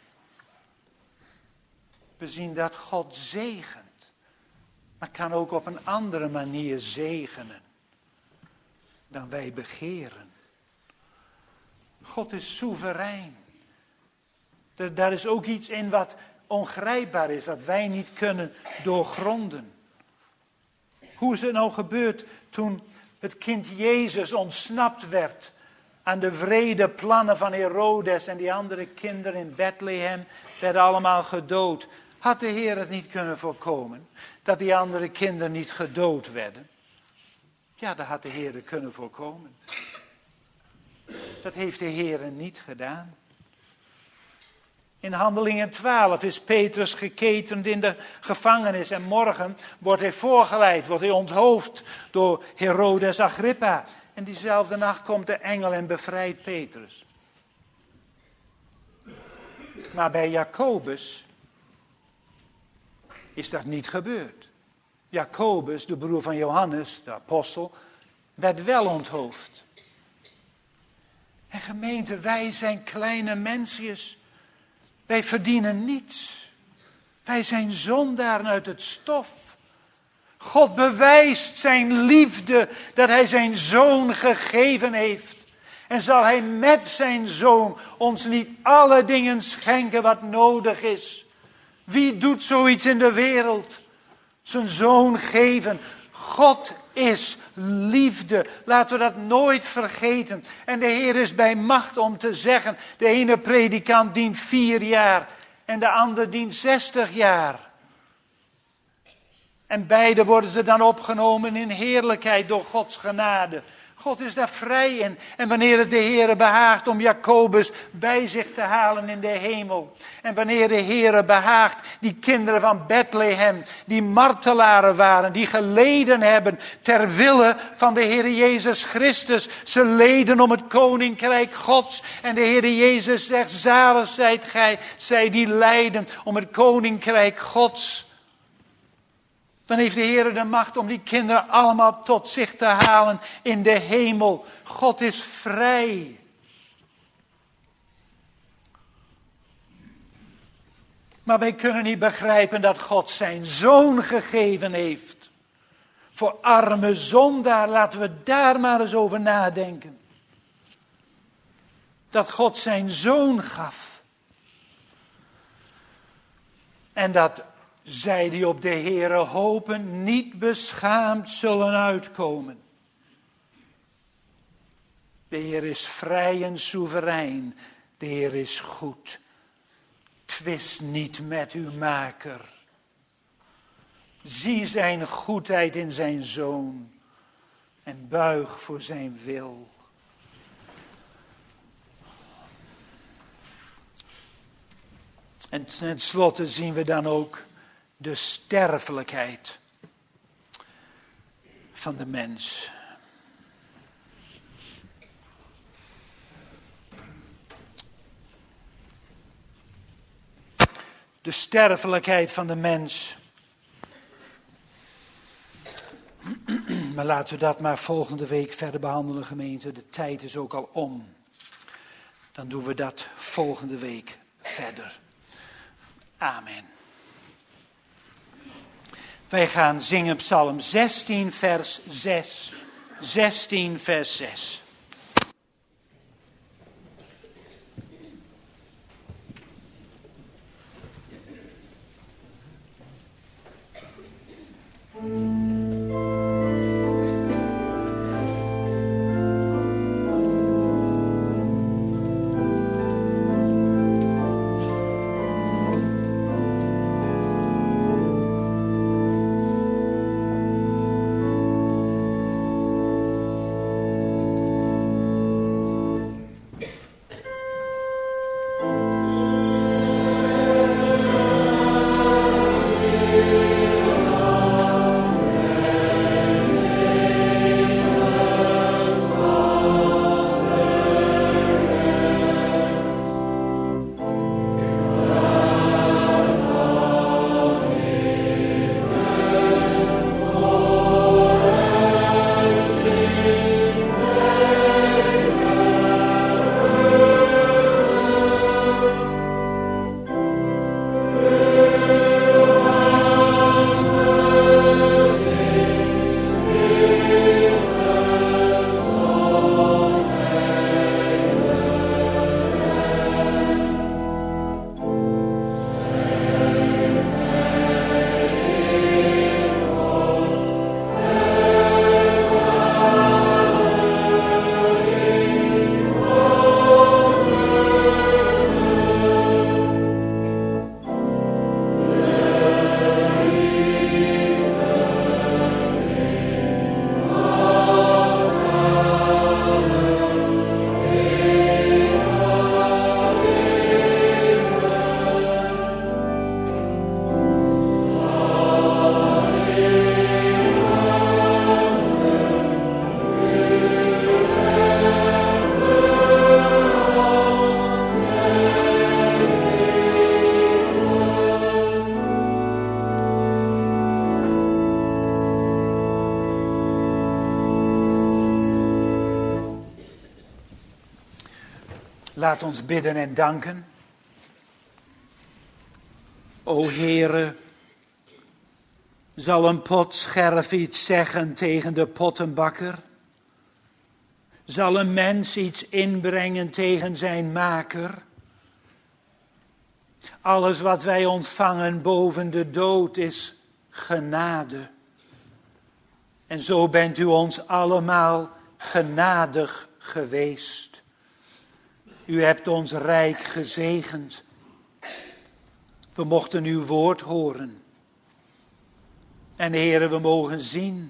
We zien dat God zegent, maar kan ook op een andere manier zegenen dan wij begeren. God is soeverein. Er, daar is ook iets in wat ongrijpbaar is, wat wij niet kunnen doorgronden. Hoe is het nou gebeurd toen het kind Jezus ontsnapt werd aan de wrede plannen van Herodes en die andere kinderen in Bethlehem werden allemaal gedood? Had de Heer het niet kunnen voorkomen dat die andere kinderen niet gedood werden? Ja, dat had de Heer kunnen voorkomen. Dat heeft de Heer niet gedaan. In Handelingen twaalf is Petrus geketend in de gevangenis en morgen wordt hij voorgeleid, wordt hij onthoofd door Herodes Agrippa. En diezelfde nacht komt de engel en bevrijdt Petrus. Maar bij Jacobus is dat niet gebeurd. Jacobus, de broer van Johannes, de apostel, werd wel onthoofd. En gemeente, wij zijn kleine mensjes. Wij verdienen niets. Wij zijn zondaren uit het stof. God bewijst zijn liefde dat hij zijn zoon gegeven heeft. En zal hij met zijn zoon ons niet alle dingen schenken wat nodig is? Wie doet zoiets in de wereld? Zijn zoon geven. God is liefde. Laten we dat nooit vergeten. En de Heer is bij macht om te zeggen, de ene predikant dient vier jaar en de ander dient zestig jaar. En beide worden ze dan opgenomen in heerlijkheid door Gods genade. God is daar vrij in. En wanneer het de Heere behaagt om Jacobus bij zich te halen in de hemel. En wanneer de Heere behaagt die kinderen van Bethlehem, die martelaren waren, die geleden hebben ter wille van de Heere Jezus Christus. Ze leden om het koninkrijk Gods. En de Heere Jezus zegt, zalig zijt gij, zij die lijden om het koninkrijk Gods. Dan heeft de Heer de macht om die kinderen allemaal tot zich te halen in de hemel. God is vrij. Maar wij kunnen niet begrijpen dat God zijn zoon gegeven heeft. Voor arme zondaar, laten we daar maar eens over nadenken. Dat God zijn zoon gaf. En dat zij die op de Heere hopen niet beschaamd zullen uitkomen. De Heer is vrij en soeverein. De Heer is goed. Twist niet met uw maker. Zie zijn goedheid in zijn zoon. En buig voor zijn wil. En tenslotte zien we dan ook de sterfelijkheid van de mens. De sterfelijkheid van de mens. Maar laten we dat maar volgende week verder behandelen, gemeente. De tijd is ook al om. Dan doen we dat volgende week verder. Amen. Wij gaan zingen Psalm zestien, vers zes. zestien, vers zes. Laat ons bidden en danken. O Heere, zal een potscherf iets zeggen tegen de pottenbakker? Zal een mens iets inbrengen tegen zijn maker? Alles wat wij ontvangen boven de dood is genade. En zo bent u ons allemaal genadig geweest. U hebt ons rijk gezegend. We mochten uw woord horen. En Heere, we mogen zien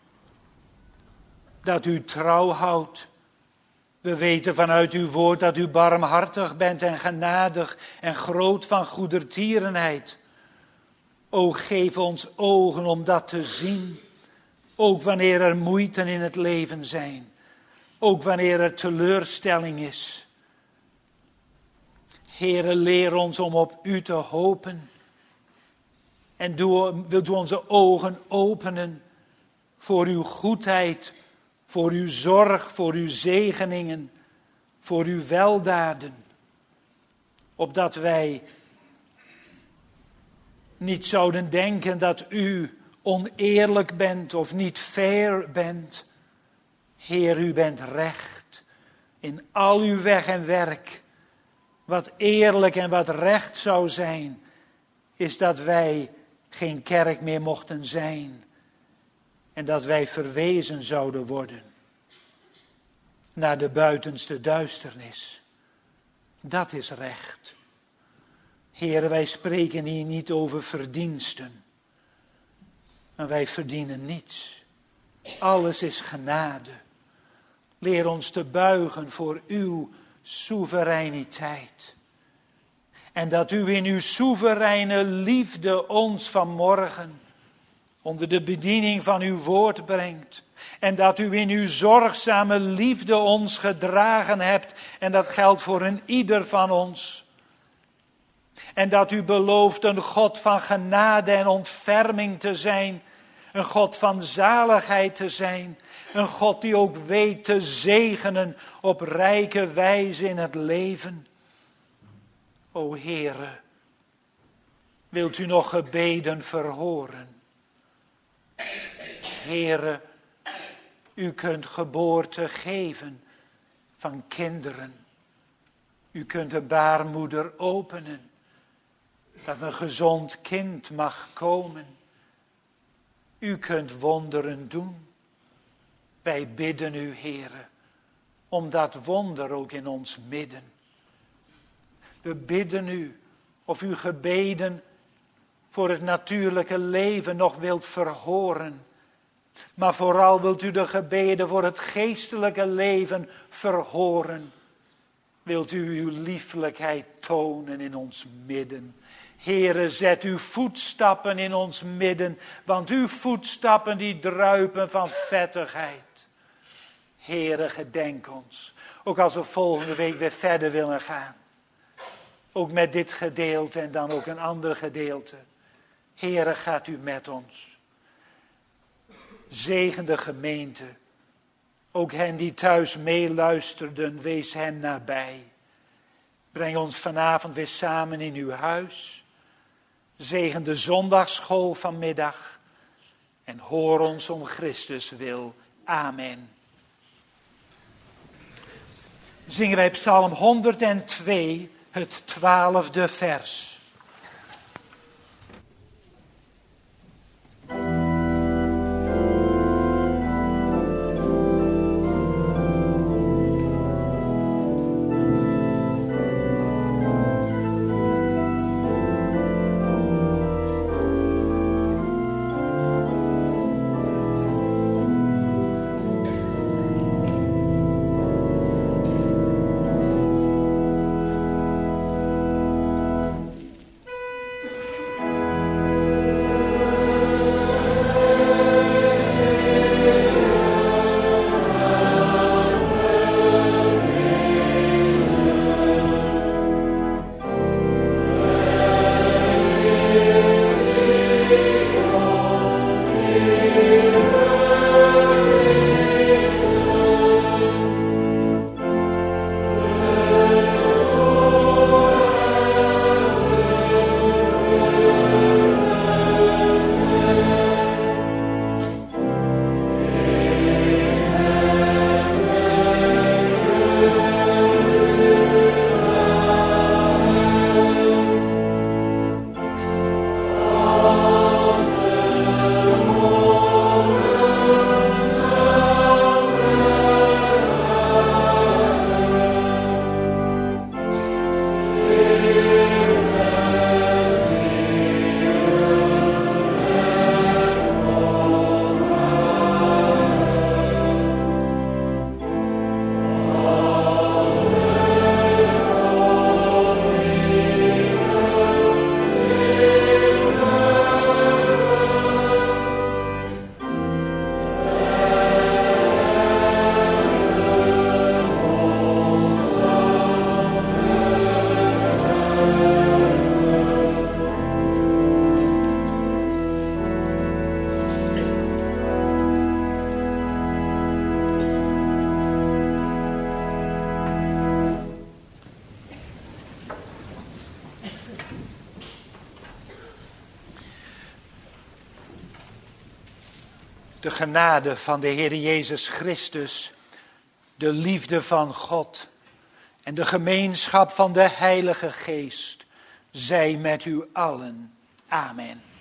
dat u trouw houdt. We weten vanuit uw woord dat u barmhartig bent en genadig en groot van goedertierenheid. O, geef ons ogen om dat te zien. Ook wanneer er moeite in het leven zijn. Ook wanneer er teleurstelling is. Heere, leer ons om op u te hopen. En doe, wilt u onze ogen openen voor uw goedheid, voor uw zorg, voor uw zegeningen, voor uw weldaden. Opdat wij niet zouden denken dat u oneerlijk bent of niet fair bent. Heer, u bent recht in al uw weg en werk. Wat eerlijk en wat recht zou zijn, is dat wij geen kerk meer mochten zijn. En dat wij verwezen zouden worden naar de buitenste duisternis. Dat is recht. Heere, wij spreken hier niet over verdiensten. Maar wij verdienen niets. Alles is genade. Leer ons te buigen voor uw soevereiniteit. En dat u in uw soevereine liefde ons vanmorgen onder de bediening van uw woord brengt. En dat u in uw zorgzame liefde ons gedragen hebt. En dat geldt voor een ieder van ons. En dat u belooft een God van genade en ontferming te zijn. Een God van zaligheid te zijn. Een God die ook weet te zegenen op rijke wijze in het leven. O Heere, wilt u nog gebeden verhoren? Heere, u kunt geboorte geven van kinderen. U kunt de baarmoeder openen, dat een gezond kind mag komen. U kunt wonderen doen. Wij bidden u, Heere, om dat wonder ook in ons midden. We bidden u of u gebeden voor het natuurlijke leven nog wilt verhoren. Maar vooral wilt u de gebeden voor het geestelijke leven verhoren. Wilt u uw lieflijkheid tonen in ons midden. Heere, zet uw voetstappen in ons midden, want uw voetstappen die druipen van vettigheid. Heere, gedenk ons, ook als we volgende week weer verder willen gaan. Ook met dit gedeelte en dan ook een ander gedeelte. Heere, gaat u met ons. Zegen de gemeente. Ook hen die thuis meeluisterden, wees hen nabij. Breng ons vanavond weer samen in uw huis. Zegen de zondagsschool vanmiddag. En hoor ons om Christus wil. Amen. Zingen wij Psalm honderdtwee, het twaalfde vers. De genade van de Heer Jezus Christus, de liefde van God en de gemeenschap van de Heilige Geest zij met u allen. Amen.